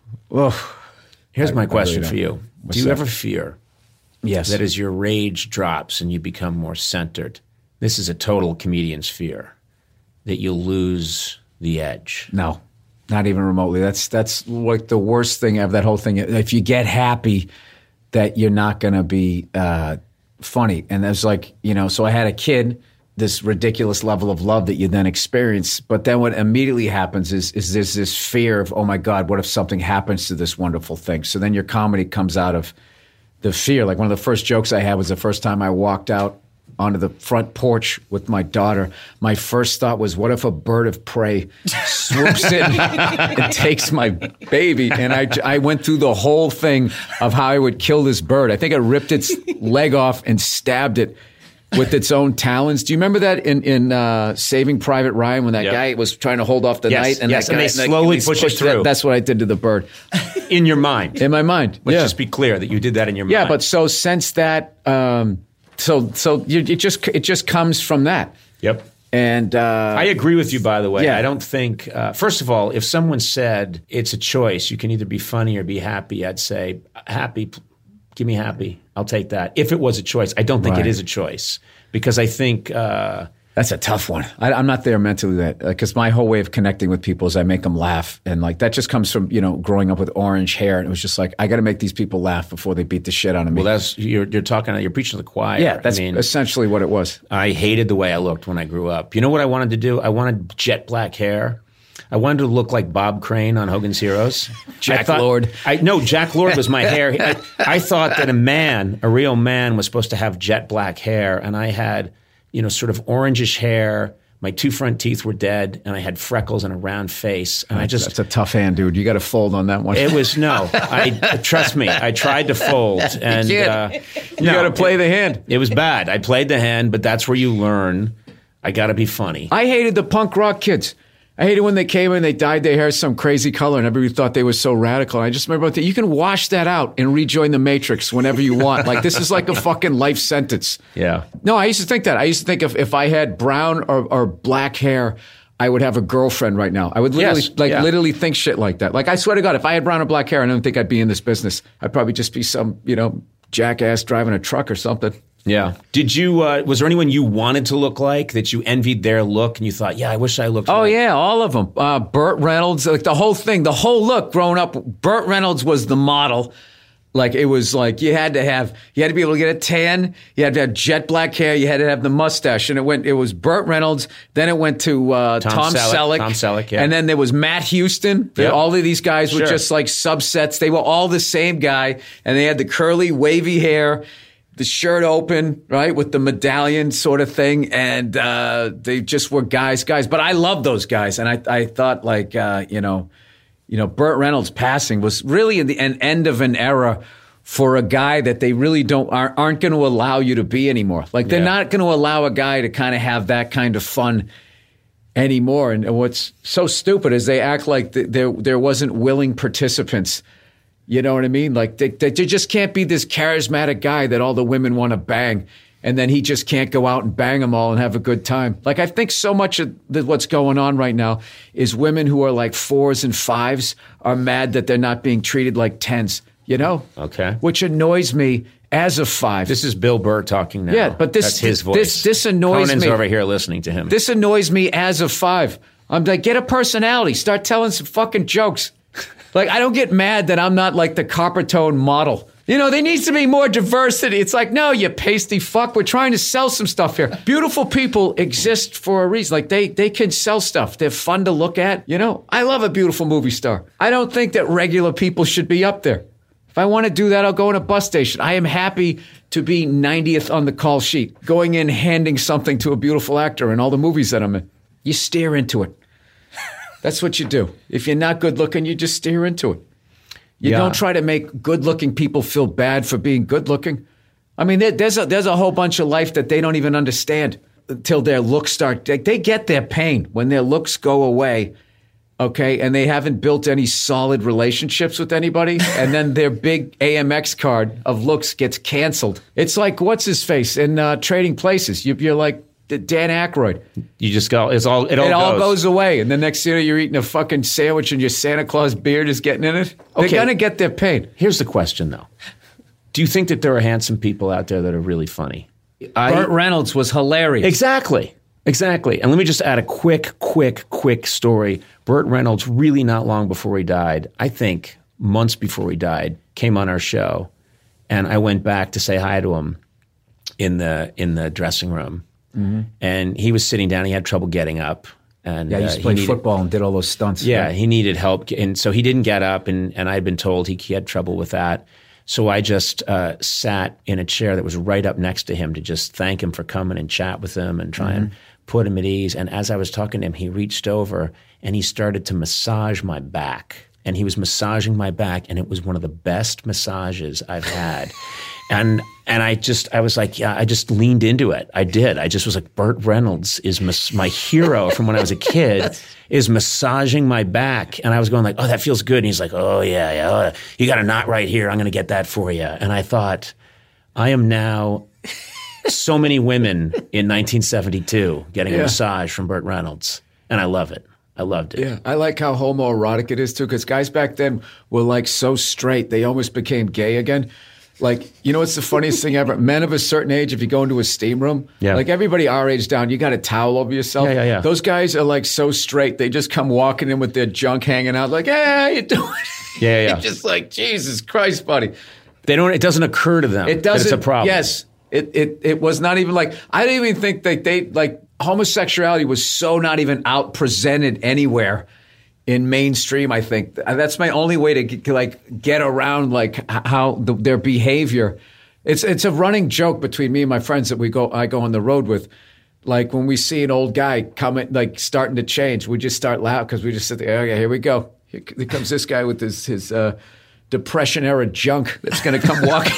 Oh, Here's I- my I question really for don't. you. What's Do you that? ever fear yes. that as your rage drops and you become more centered, this is a total comedian's fear, that you'll lose the edge? No, not even remotely. That's that's like the worst thing of that whole thing. If you get happy, that you're not going to be uh, funny. And there's like, you know, so I had a kid, this ridiculous level of love that you then experience. But then what immediately happens is, is there's this fear of, oh my God, what if something happens to this wonderful thing? So then your comedy comes out of the fear. Like one of the first jokes I had was the first time I walked out onto the front porch with my daughter. My first thought was, what if a bird of prey swoops in and takes my baby? And I, I went through the whole thing of how I would kill this bird. I think I ripped its leg off and stabbed it with its own talons. Do you remember that in, in uh, Saving Private Ryan when that Yep. guy was trying to hold off the Yes, knight? And yes, that and guy, they slowly he push it pushed through. That, that's what I did to the bird. In your mind. In my mind. Let's yeah. just be clear that you did that in your Yeah, mind. but so since that, um, so so you, it just it just comes from that. Yep. And uh, I agree with you, by the way. Yeah. I don't think, uh, first of all, if someone said it's a choice, you can either be funny or be happy, I'd say, happy, p- give me happy. I'll take that. If it was a choice. I don't think Right. it is a choice because I think, uh, that's a tough one. I, I'm not there mentally that because my whole way of connecting with people is I make them laugh, and like that just comes from you know growing up with orange hair, and it was just like I got to make these people laugh before they beat the shit out of me. well, that's, you're, you're talking, you're preaching to the choir. yeah, that's I mean, essentially what it was. I hated the way I looked when I grew up. You know what I wanted to do? I wanted jet black hair. I wanted to look like Bob Crane on Hogan's Heroes. Jack I thought- Lord. I no, Jack Lord was my hair. I, I thought that a man, a real man, was supposed to have jet black hair, and I had, you know, sort of orangish hair. My two front teeth were dead, and I had freckles and a round face. And I just That's a tough hand, dude. You got to fold on that one. it was no. I trust me. I tried to fold, and can't. uh, you got to play the hand. It was bad. I played the hand, but that's where you learn. I got to be funny. I hated the punk rock kids. I hated when they came in, they dyed their hair some crazy color, and everybody thought they were so radical. And I just remember that you can wash that out and rejoin the Matrix whenever you want. Like this is like a fucking life sentence. Yeah. No, I used to think that. I used to think if, if I had brown or, or black hair, I would have a girlfriend right now. I would literally Yes, like yeah. literally think shit like that. Like I swear to God, if I had brown or black hair, I don't think I'd be in this business. I'd probably just be some, you know, jackass driving a truck or something. Yeah. Did you? Uh, was there anyone you wanted to look like that you envied their look and you thought, yeah, I wish I looked? Oh like yeah, all of them. Uh, Burt Reynolds, like the whole thing, the whole look. Growing up, Burt Reynolds was the model. Like it was like you had to have, you had to be able to get a tan. You had to have jet black hair. You had to have the mustache, and it went. It was Burt Reynolds. Then it went to uh, Tom Tom, Selleck. Selleck. Tom Selleck, yeah. And then there was Matt Houston. Yep. All of these guys were Sure. just like subsets. They were all the same guy, and they had the curly, wavy hair. The shirt open, right, with the medallion sort of thing, and uh, they just were guys, guys. But I love those guys, and I, I thought like, uh, you know, you know, Burt Reynolds passing was really in the, an end of an era for a guy that they really don't aren't, aren't going to allow you to be anymore. Like they're Yeah. not going to allow a guy to kind of have that kind of fun anymore. And what's so stupid is they act like th- there there wasn't willing participants. You know what I mean? Like they, they just can't be this charismatic guy that all the women want to bang, and then he just can't go out and bang them all and have a good time. Like I think so much of the, what's going on right now is women who are like fours and fives are mad that they're not being treated like tens. You know? Okay. Which annoys me. as a five. This is Bill Burr talking now. Yeah, but this That's his voice. This, this annoys Conan's me. over here listening to him. This annoys me as a five. I'm like, get a personality. Start telling some fucking jokes. Like, I don't get mad that I'm not like the Coppertone model. You know, there needs to be more diversity. It's like, no, you pasty fuck. We're trying to sell some stuff here. Beautiful people exist for a reason. Like, they, they can sell stuff. They're fun to look at. You know, I love a beautiful movie star. I don't think that regular people should be up there. If I want to do that, I'll go in a bus station. I am happy to be ninetieth on the call sheet, going in, handing something to a beautiful actor in all the movies that I'm in. You steer into it. That's what you do. If you're not good looking, you just steer into it. You Yeah. don't try to make good looking people feel bad for being good looking. I mean, there, there's a, there's a whole bunch of life that they don't even understand until their looks start. They, they get their pain when their looks go away. Okay, and they haven't built any solid relationships with anybody, and then their big A M X card of looks gets canceled. It's like, what's his face in uh, Trading Places? You, you're like Dan Aykroyd. You just go, it's all, it all It goes. all goes away, and the next year you're eating a fucking sandwich and your Santa Claus beard is getting in it. They're Okay. going to get their pain. Here's the question, though. Do you think that there are handsome people out there that are really funny? I, Burt Reynolds was hilarious. Exactly. Exactly. And let me just add a quick, quick, quick story. Burt Reynolds, really not long before he died, I think months before he died, came on our show. And I went back to say hi to him in the in the dressing room. Mm-hmm. And he was sitting down. He had trouble getting up. And Yeah, he uh, used to play needed- football and did all those stunts. Yeah, right? he needed help. And so he didn't get up. And, and I had been told he, he had trouble with that. So I just uh, sat in a chair that was right up next to him to just thank him for coming and chat with him and try and put him at ease. And as I was talking to him, he reached over and he started to massage my back. And he was massaging my back, and it was one of the best massages I've had. and and I just, I was like, yeah, I just leaned into it. I did. I just was like, Burt Reynolds is mas- my hero from when I was a kid, is massaging my back. And I was going like, oh, that feels good. And he's like, oh, yeah, yeah. Oh, you got a knot right here. I'm going to get that for you. And I thought, I am now so many women in nineteen seventy-two getting a Yeah. massage from Burt Reynolds. And I love it. I loved it. Yeah, I like how homoerotic it is too, because guys back then were like so straight, they almost became gay again. Like, you know what's the funniest thing ever? Men of a certain age, if you go into a steam room, Yeah. like everybody our age down, you got a towel over yourself. Yeah, yeah, yeah. Those guys are like so straight, they just come walking in with their junk hanging out, like, hey, how you doing? Yeah, yeah. You're just like, Jesus Christ, buddy. They don't. It doesn't occur to them. It that doesn't. It's a problem. Yes, it, it it was not even like, I didn't even think that they like homosexuality was so not even out presented anywhere in mainstream. I think that's my only way to get, like get around like h- how the, their behavior. It's it's a running joke between me and my friends that we go I go on the road with. Like when we see an old guy coming, like starting to change, we just start laughing because we just sit there. Okay, here we go. Here, here comes this guy with his his uh, Depression era junk that's going to come walking.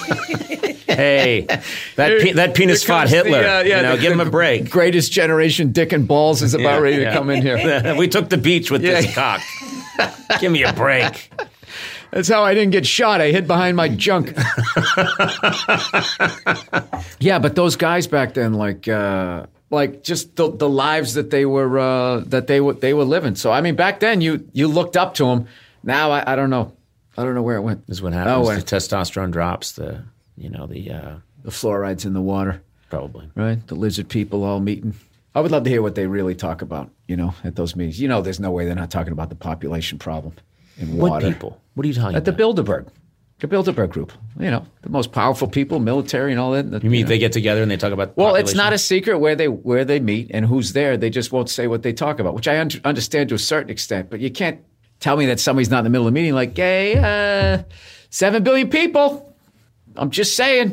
Hey, that pe- that penis Here fought comes the, Hitler. uh, yeah, you know, the- give him the a break. Greatest generation dick and balls is about Yeah, ready to yeah. come in here. We took the beach with Yeah. this cock. Give me a break. That's how I didn't get shot. I hid behind my junk. Yeah, but those guys back then, like, uh, like just the, the lives that they were uh, that they were they were living. So I mean, back then you you looked up to them. Now I, I don't know. I don't know where it went. This is what happens. Oh, the wait. testosterone drops. The you know the uh, The fluoride's in the water, probably. right? The lizard people all meeting. I would love to hear what they really talk about. You know, at those meetings. You know, there's no way they're not talking about the population problem in What water. people? What are you talking At the about? Bilderberg. The Bilderberg group. You know, the most powerful people, military and all that. You mean know. they get together and they talk about? Well, it's population? not a secret where they where they meet and who's there. They just won't say what they talk about, which I un- understand to a certain extent. But you can't tell me that somebody's not in the middle of the meeting like, hey, uh, seven billion people. I'm just saying.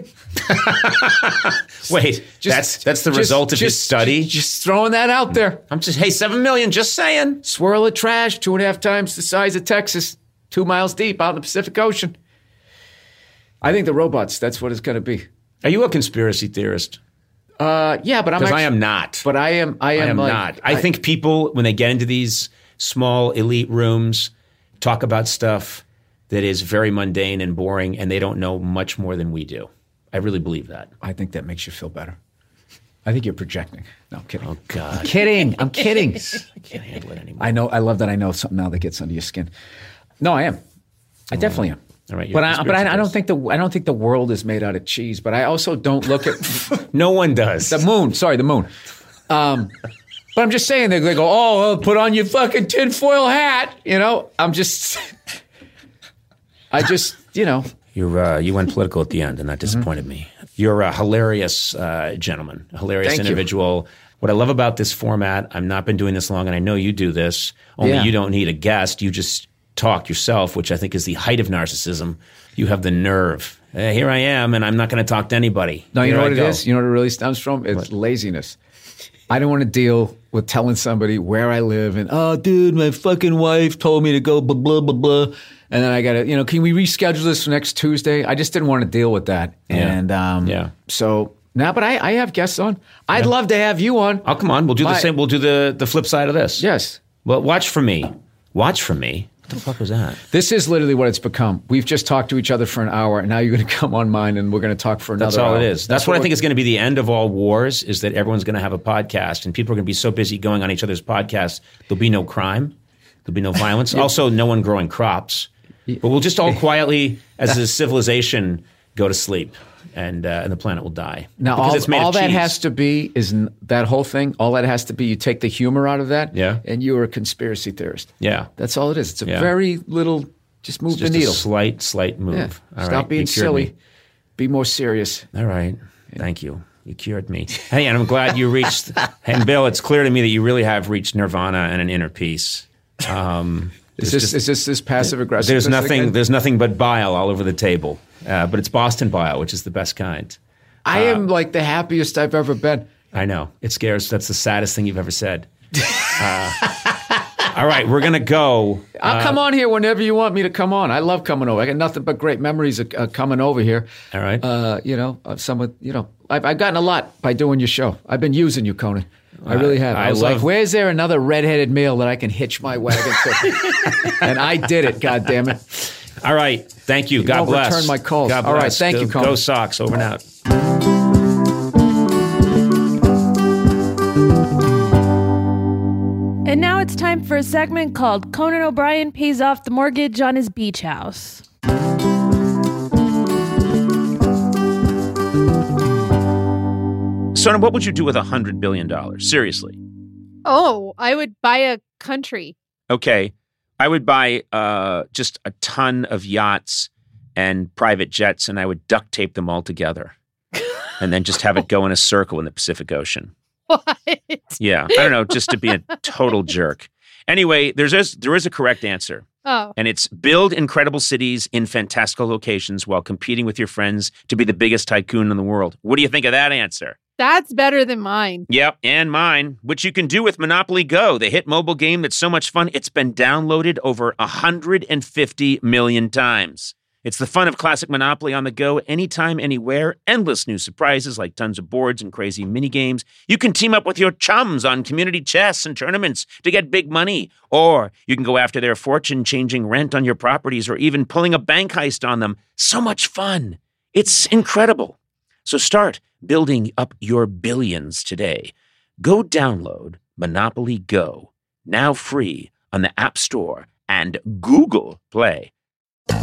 Wait, Just- that's that's the just- result of his just- study. Just, just throwing that out there. I'm just hey, seven million. Just saying. Swirl of trash, two and a half times the size of Texas, two miles deep out in the Pacific Ocean. I think the robots, that's what it's going to be. Are you a conspiracy theorist? Uh, yeah, but I'm Because I actually- am not. But I am. I am, I am like, not. I, think people, when they get into these small elite rooms, talk about stuff that is very mundane and boring, and they don't know much more than we do. I really believe that. I think that makes you feel better. I think you're projecting. No, I'm kidding. Oh, God. Kidding. I'm kidding. I can't handle it anymore. I know. I love that I know something now that gets under your skin. No, I am. I definitely am. All right, but I, but I, I don't think the I don't think the world is made out of cheese. But I also don't look at no one does the moon. Sorry, the moon. Um, but I'm just saying they, they go, oh, well, put on your fucking tinfoil hat. You know, I'm just, I just, you know, you uh, you went political at the end, and that disappointed mm-hmm. me. You're a hilarious uh, gentleman, a hilarious Thank individual. You. What I love about this format, I've not been doing this long, and I know you do this. Only yeah. you don't need a guest. You just talk yourself, which I think is the height of narcissism. You have the nerve. Hey, here I am, and I'm not going to talk to anybody. No, you here know I what go. it is? You know what it really stems from? It's what? laziness. I don't want to deal with telling somebody where I live and, oh, dude, my fucking wife told me to go blah, blah, blah, blah. And then I got to, you know, can we reschedule this for next Tuesday? I just didn't want to deal with that. Yeah. And um, yeah. so, now, but I, I have guests on. I'd yeah. love to have you on. Oh, come on. We'll do my, the same. We'll do the, the flip side of this. Yes. Well, watch for me. Watch for me. What the fuck was that? This is literally what it's become. We've just talked to each other for an hour, and now you're going to come on mine, and we're going to talk for another That's all hour. it is. That's, That's what, what I think is going to be the end of all wars, is that everyone's going to have a podcast, and people are going to be so busy going on each other's podcasts, there'll be no crime. There'll be no violence. yeah. Also, no one growing crops. But we'll just all quietly, as a civilization, go to sleep. And, uh, and the planet will die. Now, because all, it's made all of that cheese. has to be is n- that whole thing. All that has to be, you take the humor out of that, yeah. and you're a conspiracy theorist. Yeah. That's all it is. It's a yeah. very little, just move it's just the needle. A slight, slight move. Yeah. All Stop right. being silly. Me. Be more serious. All right. Yeah. Thank you. You cured me. Hey, and I'm glad you reached, and Bill, it's clear to me that you really have reached nirvana and an inner peace. Um, is, this, just, is this this passive aggressive? There's nothing, again? there's nothing but bile all over the table. Uh, but it's Boston bile, which is the best kind. I am like the happiest I've ever been. I know. It scares. That's the saddest thing you've ever said. Uh, all right, we're going to go. I'll uh, come on here whenever you want me to come on. I love coming over. I got nothing but great memories of uh, coming over here. All right. Uh, you know, of some of, you know, I've, I've gotten a lot by doing your show. I've been using you, Conan. I really have. I, I was love, like, where's there another redheaded male that I can hitch my wagon to? And I did it, God damn it. All right. Thank you. you God bless. Return my calls. God All bless. right. Thank go, you, Conan. Go Sox. Over and out. And now it's time for a segment called Conan O'Brien Pays Off the Mortgage on His Beach House. Sona, what would you do with one hundred billion dollars? Seriously. Oh, I would buy a country. Okay. I would buy uh, just a ton of yachts and private jets, and I would duct tape them all together and then just have it go in a circle in the Pacific Ocean. What? Yeah. I don't know, just to be a total jerk. Anyway, there's a, there is a correct answer. Oh. And it's build incredible cities in fantastical locations while competing with your friends to be the biggest tycoon in the world. What do you think of that answer? That's better than mine. Yep, and mine, which you can do with Monopoly Go, the hit mobile game that's so much fun, it's been downloaded over one hundred fifty million times. It's the fun of classic Monopoly on the go, anytime, anywhere, endless new surprises like tons of boards and crazy mini games. You can team up with your chums on community chess and tournaments to get big money, or you can go after their fortune changing rent on your properties or even pulling a bank heist on them. So much fun. It's incredible. So start building up your billions today. Go download Monopoly Go, now free on the App Store and Google Play. You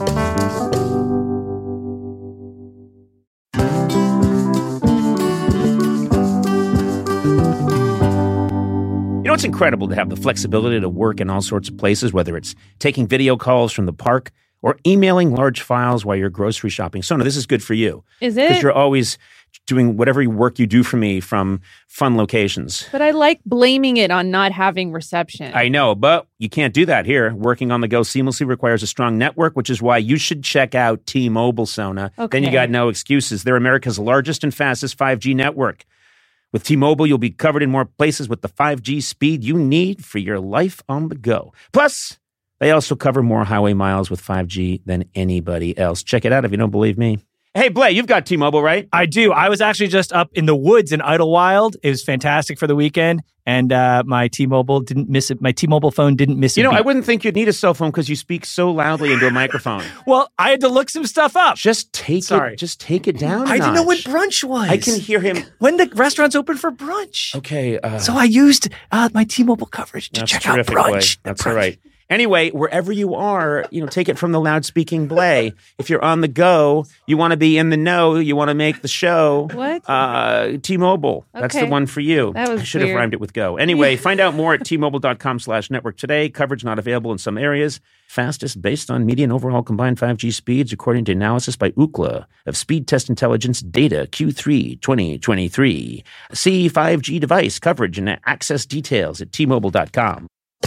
know, it's incredible to have the flexibility to work in all sorts of places, whether it's taking video calls from the park or emailing large files while you're grocery shopping. Sona, this is good for you. Is it? Because you're always doing whatever work you do for me from fun locations. But I like blaming it on not having reception. I know, but you can't do that here. Working on the go seamlessly requires a strong network, which is why you should check out T-Mobile, Sona. Okay. Then you got no excuses. They're America's largest and fastest five G network. With T-Mobile, you'll be covered in more places with the five G speed you need for your life on the go. Plus, they also cover more highway miles with five G than anybody else. Check it out if you don't believe me. Hey, Blay, you've got T-Mobile, right? I do. I was actually just up in the woods in Idlewild. It was fantastic for the weekend, and uh, my T-Mobile didn't miss it. My T-Mobile phone didn't miss it. You know, beat. I wouldn't think you'd need a cell phone because you speak so loudly into a microphone. Well, I had to look some stuff up. Just take Sorry. it. Just take it down. a I didn't know notch. what brunch was. I can hear him. When the restaurant's open for brunch. Okay. Uh, So I used uh, my T-Mobile coverage to that's check out terrific, brunch. Blay. The That's brunch. all right. Anyway, wherever you are, you know, take it from the loudspeaking Blay. If you're on the go, you want to be in the know, you want to make the show. What? Uh, T-Mobile. That's the Okay. one for you. That was I should have weird. rhymed it with go. Anyway, find out more at T-Mobile.com slash network today. Coverage not available in some areas. Fastest based on median overall combined five G speeds, according to analysis by Ookla of Speed Test Intelligence data Q three twenty twenty-three. See five G device coverage and access details at T Mobile dot com.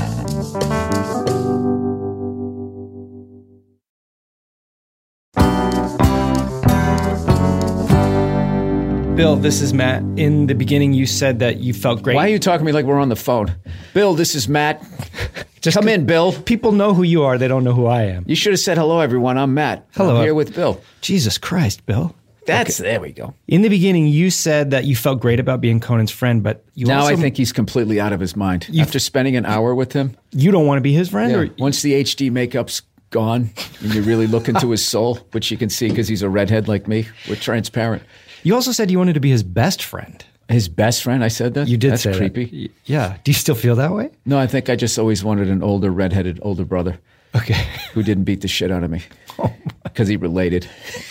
Bill, this is Matt. In the beginning, you said that you felt great. Why are you talking to me like we're on the phone? Bill, this is Matt. Just come in, Bill. People know who you are. They don't know who I am. You should have said hello, everyone. I'm Matt. Hello. I'm here with Bill. Jesus Christ, Bill. That's there we go. In the beginning, you said that you felt great about being Conan's friend, but you Now also, I think he's completely out of his mind. After spending an hour with him, you don't want to be his friend. yeah, Or once the H D makeup's gone and you really look into his soul, which you can see because he's a redhead like me, we're transparent. you also said you wanted to be his best friend. His best friend, I said that? You did That's say that. creepy. Y- Yeah. Do you still feel that way? No, I think I just always wanted an older, redheaded, older brother Okay. who didn't beat the shit out of me because he related.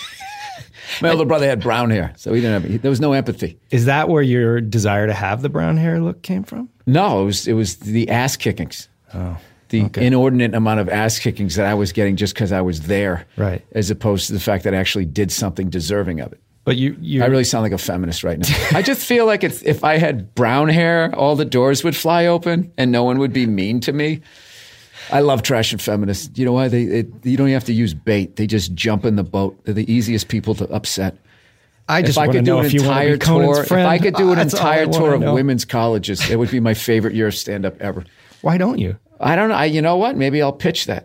My older brother had brown hair, so he didn't have. There was no empathy. Is that where your desire to have the brown hair look came from? No, it was it was the ass kickings. Oh. The Okay. inordinate amount of ass kickings that I was getting just because I was there, Right. as opposed to the fact that I actually did something deserving of it. But you, you I really sound like a feminist right now. I just feel like if, if I had brown hair, all the doors would fly open and no one would be mean to me. I love trash and feminists. You know why? They, it, you don't have to use bait. They just jump in the boat. They're the easiest people to upset. I just if I want to could do know an if you want to entire be Conan's tour, friend. if I could do an That's all I entire wanna tour of know. women's colleges, it would be my favorite year of stand-up ever. Why don't you? I don't know. I, you know what? Maybe I'll pitch that.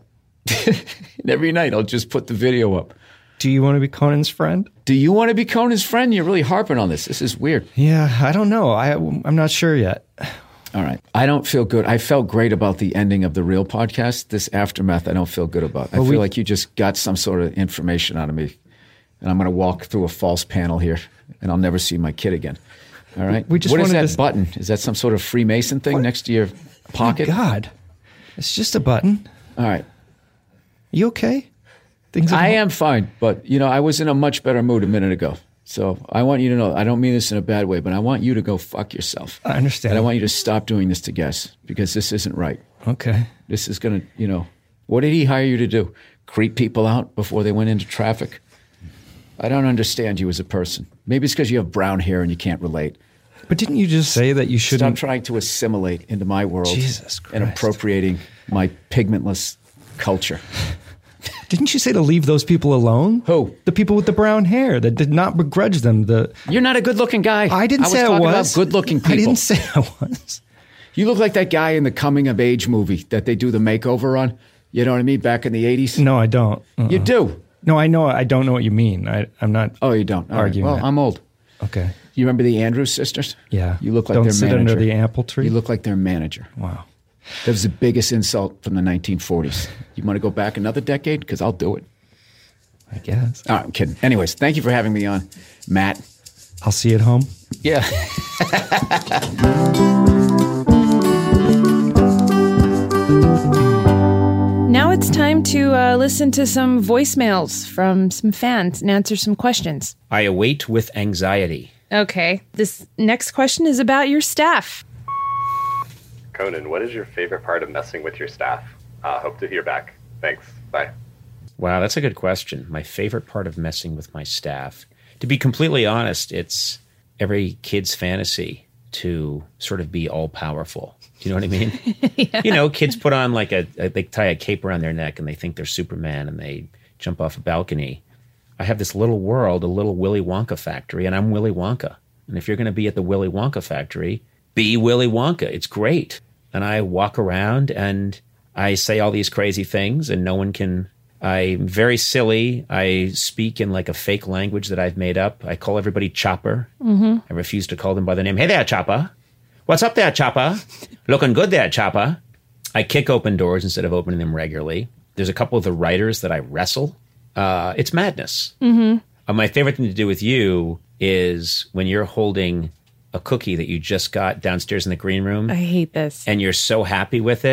And every night I'll just put the video up. Do you want to be Conan's friend? Do you want to be Conan's friend? You're really harping on this. This is weird. Yeah, I don't know. I, I'm not sure yet. All right. I don't feel good. I felt great about the ending of the real podcast. This aftermath, I don't feel good about. I Well, feel we- like you just got some sort of information out of me. And I'm going to walk through a false panel here, and I'll never see my kid again. All right? We just what is wanted that to- button? Is that some sort of Freemason thing next to your pocket? Oh, God. It's just a button. All right. You okay? Things I am fine, but you know, I was in a much better mood a minute ago. So I want you to know, I don't mean this in a bad way, but I want you to go fuck yourself. I understand. And I want you to stop doing this to guests because this isn't right. Okay. This is going to, you know, what did he hire you to do? Creep people out before they went into traffic? I don't understand you as a person. Maybe it's because you have brown hair and you can't relate. But didn't you just say that you Stop shouldn't? trying to assimilate into my world Jesus and Christ. appropriating my pigmentless culture. Didn't you say to leave those people alone? Who? The people with the brown hair that did not begrudge them. The You're not a good-looking guy. I didn't I was say I talking was. about good-looking people. I didn't say I was. You look like that guy in the coming of age movie that they do the makeover on. You know what I mean? Back in the eighties. No, I don't. Uh-uh. You do. No, I know. I don't know what you mean. I, I'm not. Oh, you don't. All right. Arguing Well, that. I'm old. Okay. You remember the Andrews sisters? Yeah. You look like Don't their sit manager. under the apple tree. You look like their manager. Wow. That was the biggest insult from the nineteen forties. You want to go back another decade? Because I'll do it. I guess. All right, I'm kidding. Anyways, thank you for having me on, Matt. I'll see you at home. Yeah. Now it's time to uh, listen to some voicemails from some fans and answer some questions. I await with anxiety. Okay, this next question is about your staff. Conan, what is your favorite part of messing with your staff? Uh, hope to hear back. Thanks. Bye. Wow, that's a good question. My favorite part of messing with my staff. To be completely honest, it's every kid's fantasy to sort of be all powerful. Do you know what I mean? Yeah. You know, kids put on like a, a, they tie a cape around their neck and they think they're Superman and they jump off a balcony. I have this little world, a little Willy Wonka factory, and I'm Willy Wonka. And if you're going to be at the Willy Wonka factory, be Willy Wonka. It's great. And I walk around and I say all these crazy things and no one can. I'm very silly. I speak in like a fake language that I've made up. I call everybody Chopper. Mm-hmm. I refuse to call them by the name. Hey there, Chopper. What's up there, Chopper? Looking good there, Chopper. I kick open doors instead of opening them regularly. There's a couple of the writers that I wrestle. Uh, it's madness. Mm-hmm. Uh, my favorite thing to do with you is when you're holding a cookie that you just got downstairs in the green room. I hate this. And you're so happy with it.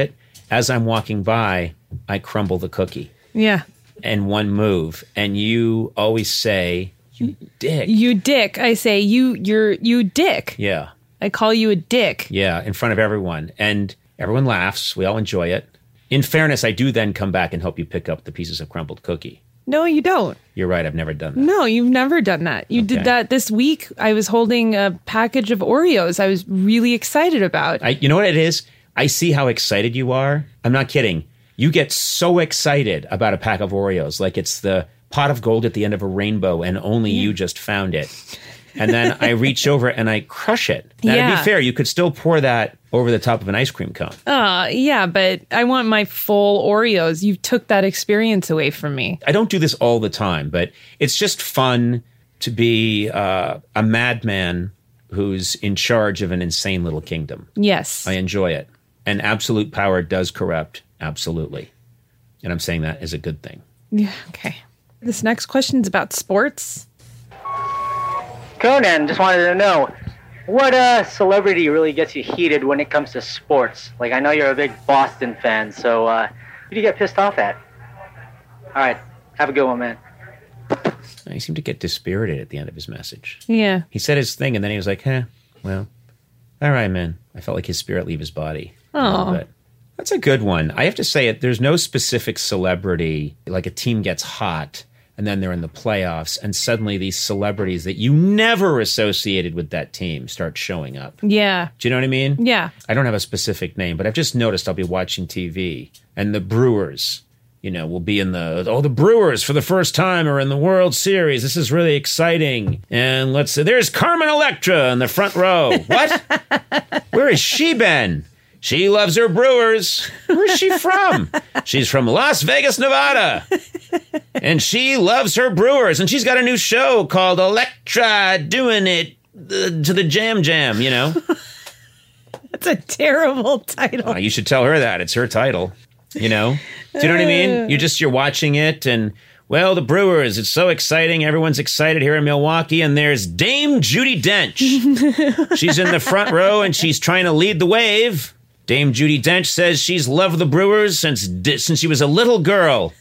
as I'm walking by, I crumble the cookie Yeah. in one move. And you always say, you dick. You dick. I say, you, you're, you dick. Yeah. I call you a dick. Yeah, in front of everyone. And everyone laughs. We all enjoy it. In fairness, I do then come back and help you pick up the pieces of crumbled cookie. No, you don't. You're right. I've never done that. No, you've never done that. You Okay. did that this week. I was holding a package of Oreos I was really excited about. I, you know what it is? I see how excited you are. I'm not kidding. You get so excited about a pack of Oreos, like it's the pot of gold at the end of a rainbow and only you just found it. And then I reach over and I crush it. Now, Yeah. to be fair, you could still pour that over the top of an ice cream cone. Uh, yeah, but I want my full Oreos. You took that experience away from me. I don't do this all the time, but it's just fun to be uh, a madman who's in charge of an insane little kingdom. Yes. I enjoy it. And absolute power does corrupt. Absolutely. And I'm saying that as a good thing. Yeah, okay. This next question's about sports. Conan, just wanted to know, what uh, celebrity really gets you heated when it comes to sports? Like, I know you're a big Boston fan, so uh, who do you get pissed off at? All right, have a good one, man. He seemed to get dispirited at the end of his message. Yeah. He said his thing, and then he was like, eh, well, all right, man. I felt like his spirit leave his body. a little Oh. bit. That's a good one. I have to say it. There's no specific celebrity, like a team gets hot, and then they're in the playoffs, and suddenly these celebrities that you never associated with that team start showing up. Yeah. Do you know what I mean? Yeah. I don't have a specific name, but I've just noticed I'll be watching T V, and the Brewers, you know, will be in the, oh, the Brewers for the first time are in the World Series. This is really exciting. And let's say, there's Carmen Electra in the front row. What? Where has she been? She loves her Brewers. Where's she from? She's from Las Vegas, Nevada. And she loves her Brewers. And she's got a new show called Electra Doing It uh, to the Jam Jam, you know? That's a terrible title. Uh, you should tell her that. It's her title, you know? Do you know what I mean? You just, you're watching it and, well, the Brewers, it's so exciting. Everyone's excited here in Milwaukee. And there's Dame Judi Dench. She's in the front row and she's trying to lead the wave. Dame Judi Dench says she's loved the Brewers since since she was a little girl,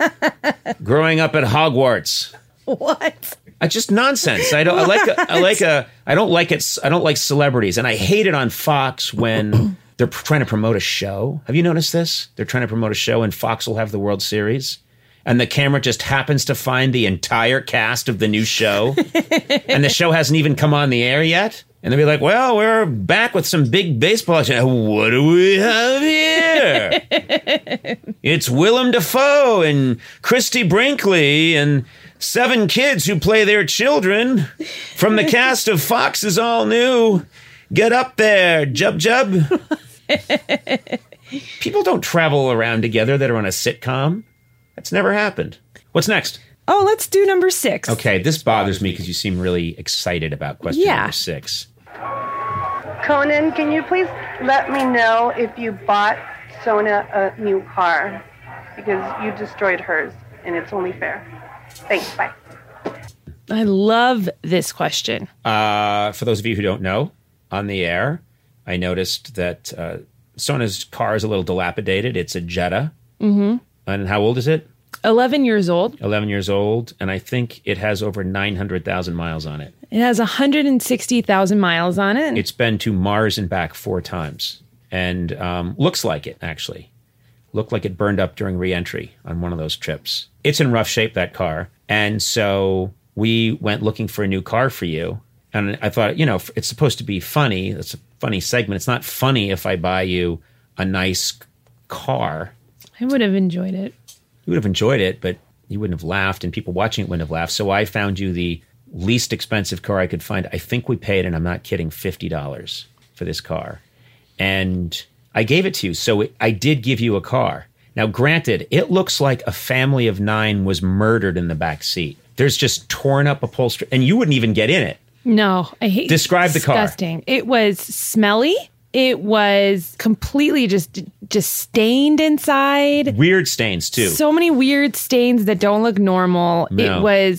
growing up at Hogwarts. What? It's just nonsense. I don't. I like. A, I like a. I don't like it. I don't like celebrities, and I hate it on Fox when they're trying to promote a show. Have you noticed this? They're trying to promote a show, and Fox will have the World Series, and the camera just happens to find the entire cast of the new show, and the show hasn't even come on the air yet. And they'll be like, well, we're back with some big baseball action. What do we have here? It's Willem Dafoe and Christy Brinkley and seven kids who play their children from the cast of Fox's All New. Get up there, Jub Jub. People don't travel around together that are on a sitcom. That's never happened. What's next? Oh, let's do number six. Okay, this bothers me because you seem really excited about question Yeah. number six. Conan, can you please let me know if you bought Sona a new car? Because you destroyed hers, and it's only fair. Thanks, bye. I love this question. Uh, for those of you who don't know, on the air, I noticed that uh, Sona's car is a little dilapidated. It's a Jetta. Mm-hmm. And how old is it? eleven years old. eleven years old. And I think it has over nine hundred thousand miles on it. It has one hundred sixty thousand miles on it. It's been to Mars and back four times. And um, looks like it, actually. Looked like it burned up during re-entry on one of those trips. It's in rough shape, that car. And so we went looking for a new car for you. And I thought, you know, it's supposed to be funny. It's a funny segment. It's not funny if I buy you a nice car. I would have enjoyed it. You would have enjoyed it, but you wouldn't have laughed, and people watching it wouldn't have laughed. So I found you the least expensive car I could find. I think we paid, and I'm not kidding, fifty dollars for this car. And I gave it to you. So it, I did give you a car. Now, granted, it looks like a family of nine was murdered in the back seat. There's just torn up upholstery, and you wouldn't even get in it. No, I hate Describe the car. Disgusting. It was smelly. It was completely just just stained inside. Weird stains, too. So many weird stains that don't look normal. No. It was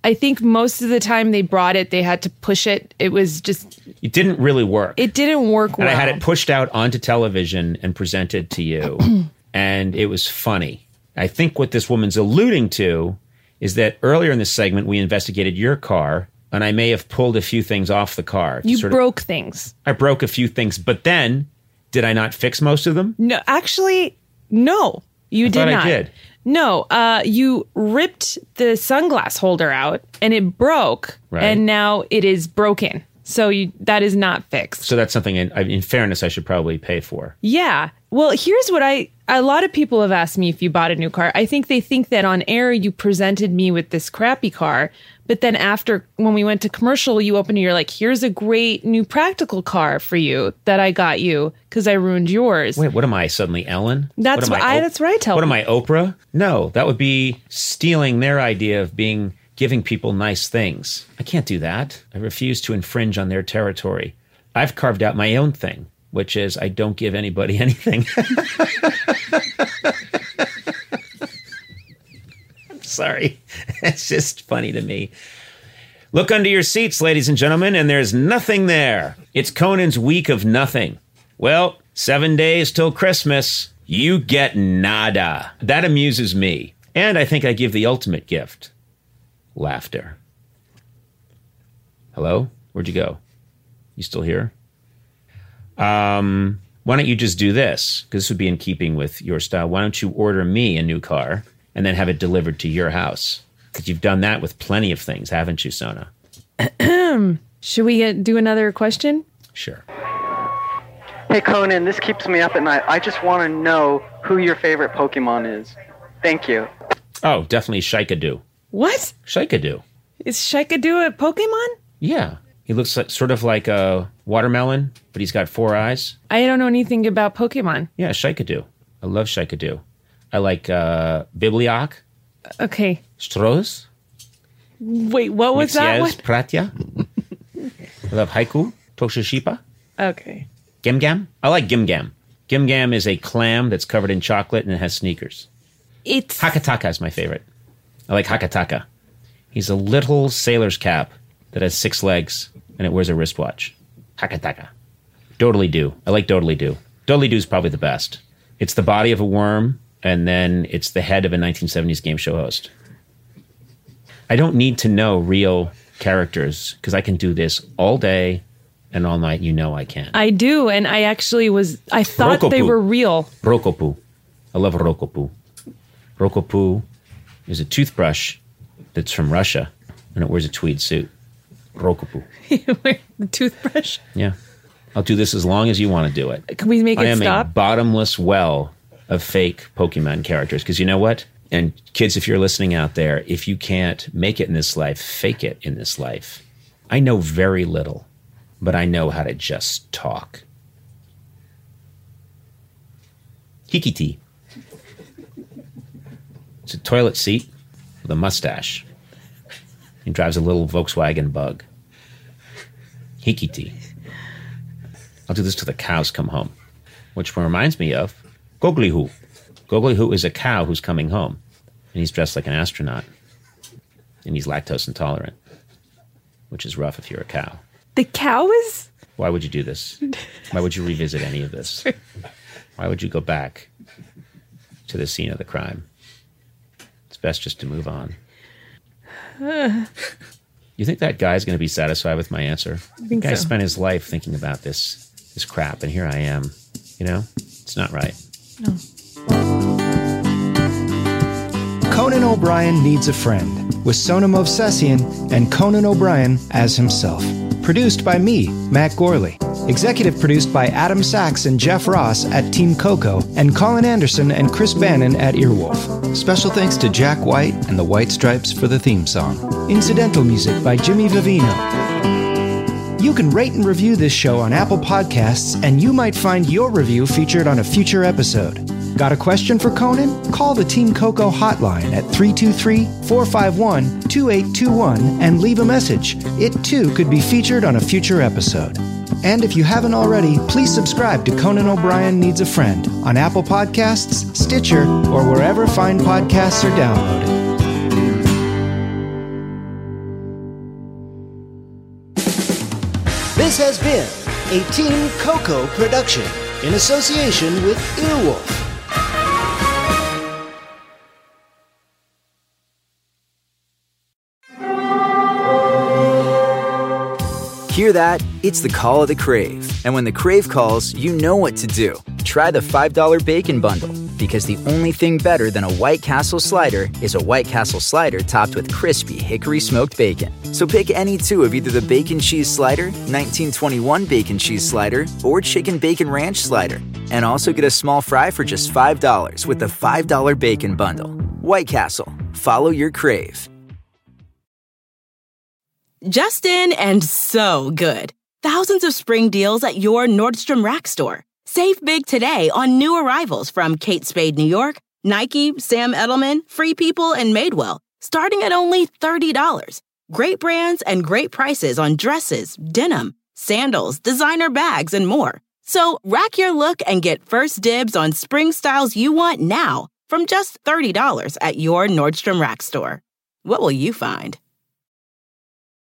I think most of the time they brought it, they had to push it. It was just... It didn't really work. It didn't work well. And I had it pushed out onto television and presented to you. And it was funny. I think what this woman's alluding to is that earlier in this segment, we investigated your car, and I may have pulled a few things off the car. You sort broke of, things. I broke a few things, but then did I not fix most of them? No, actually, no, you I did thought not. I did. No, uh, you ripped the sunglass holder out and it broke, Right. and now it is broken. So you, that is not fixed. So that's something, in, in fairness, I should probably pay for. Yeah. Well, here's what I, a lot of people have asked me if you bought a new car. I think they think that on air you presented me with this crappy car, but then after, when we went to commercial, you opened it, you're like, here's a great new practical car for you that I got you because I ruined yours. Wait, what am I, suddenly Ellen? That's what what I, that's right, tell What me. am I, Oprah? No, that would be stealing their idea of being, giving people nice things. I can't do that. I refuse to infringe on their territory. I've carved out my own thing, which is I don't give anybody anything. I'm sorry. It's just funny to me. Look under your seats, ladies and gentlemen, and there's nothing there. It's Conan's week of nothing. Well, seven days till Christmas. You get nada. That amuses me. And I think I give the ultimate gift. Laughter. Hello? Where'd you go? You still here? Um, why don't you just do this? Because this would be in keeping with your style. Why don't you order me a new car and then have it delivered to your house? Because you've done that with plenty of things, haven't you, Sona? Should we get, do another question? Sure. Hey, Conan, this keeps me up at night. I just want to know who your favorite Pokemon is. Thank you. Oh, definitely Shaikadu. What? Shaikadu. Is Shaikadu a Pokemon? Yeah. He looks like, sort of like a watermelon, but he's got four eyes. I don't know anything about Pokemon. Yeah, Shaikadu. I love Shaikadu. I like uh, Bibliok. Okay. Strohs. Wait, what was that one? Pratya. I love Haiku. Toshashipa. Okay. Gimgam. I like Gimgam. Gimgam is a clam that's covered in chocolate and it has sneakers. It's... Hakataka is my favorite. I like Hakataka. He's a little sailor's cap that has six legs and it wears a wristwatch. Hakataka. Dodely-doo. I like Dodely-doo. Dodely-doo is probably the best. It's the body of a worm and then it's the head of a nineteen seventies game show host. I don't need to know real characters because I can do this all day and all night. You know I can. I do, and I actually was... I thought Rokopu. they were real. Rokopu. I love Rokopu. Rokopu is a toothbrush that's from Russia, and it wears a tweed suit. Rokopu. The toothbrush? Yeah. I'll do this as long as you want to do it. Can we make I it am stop? a bottomless well of fake Pokemon characters, because you know what? And kids, if you're listening out there, if you can't make it in this life, fake it in this life. I know very little, but I know how to just talk. Hikiti. It's a toilet seat with a mustache. He drives a little Volkswagen Bug. Hikiti. I'll do this till the cows come home, which reminds me of Goglihu. Goglihu is a cow who's coming home, and he's dressed like an astronaut, and he's lactose intolerant, which is rough if you're a cow. The cow is... Why would you do this? Why would you revisit any of this? Why would you go back to the scene of the crime? It's best just to move on. You think that guy's going to be satisfied with my answer? I think the guy so. spent his life thinking about this, this crap, and here I am. You know? It's not right. No. Conan O'Brien Needs a Friend, with Sona Movsesian and Conan O'Brien as himself. Produced by me, Matt Gorley. Executive produced by Adam Sachs and Jeff Ross at Team Coco, and Colin Anderson and Chris Bannon at Earwolf. Special thanks to Jack White and the White Stripes for the theme song. Incidental music by Jimmy Vivino. You can rate and review this show on Apple Podcasts, and you might find your review featured on a future episode. Got a question for Conan? Call the Team Coco hotline at three two three, four five one, two eight two one and leave a message. It too could be featured on a future episode. And if you haven't already, please subscribe to Conan O'Brien Needs a Friend on Apple Podcasts, Stitcher, or wherever fine podcasts are downloaded. This has been a Team Coco production in association with Earwolf. Hear that? It's the call of the Crave. And when the Crave calls, you know what to do. Try the five dollar Bacon Bundle, because the only thing better than a White Castle slider is a White Castle slider topped with crispy hickory smoked bacon. So pick any two of either the Bacon Cheese Slider, nineteen twenty-one Bacon Cheese Slider, or Chicken Bacon Ranch Slider. And also get a small fry for just five dollars with the five dollar Bacon Bundle. White Castle. Follow your Crave. Just in and so good. Thousands of spring deals at your Nordstrom Rack store. Save big today on new arrivals from Kate Spade New York, Nike, Sam Edelman, Free People, and Madewell, starting at only thirty dollars. Great brands and great prices on dresses, denim, sandals, designer bags, and more. So rack your look and get first dibs on spring styles you want now from just thirty dollars at your Nordstrom Rack store. What will you find?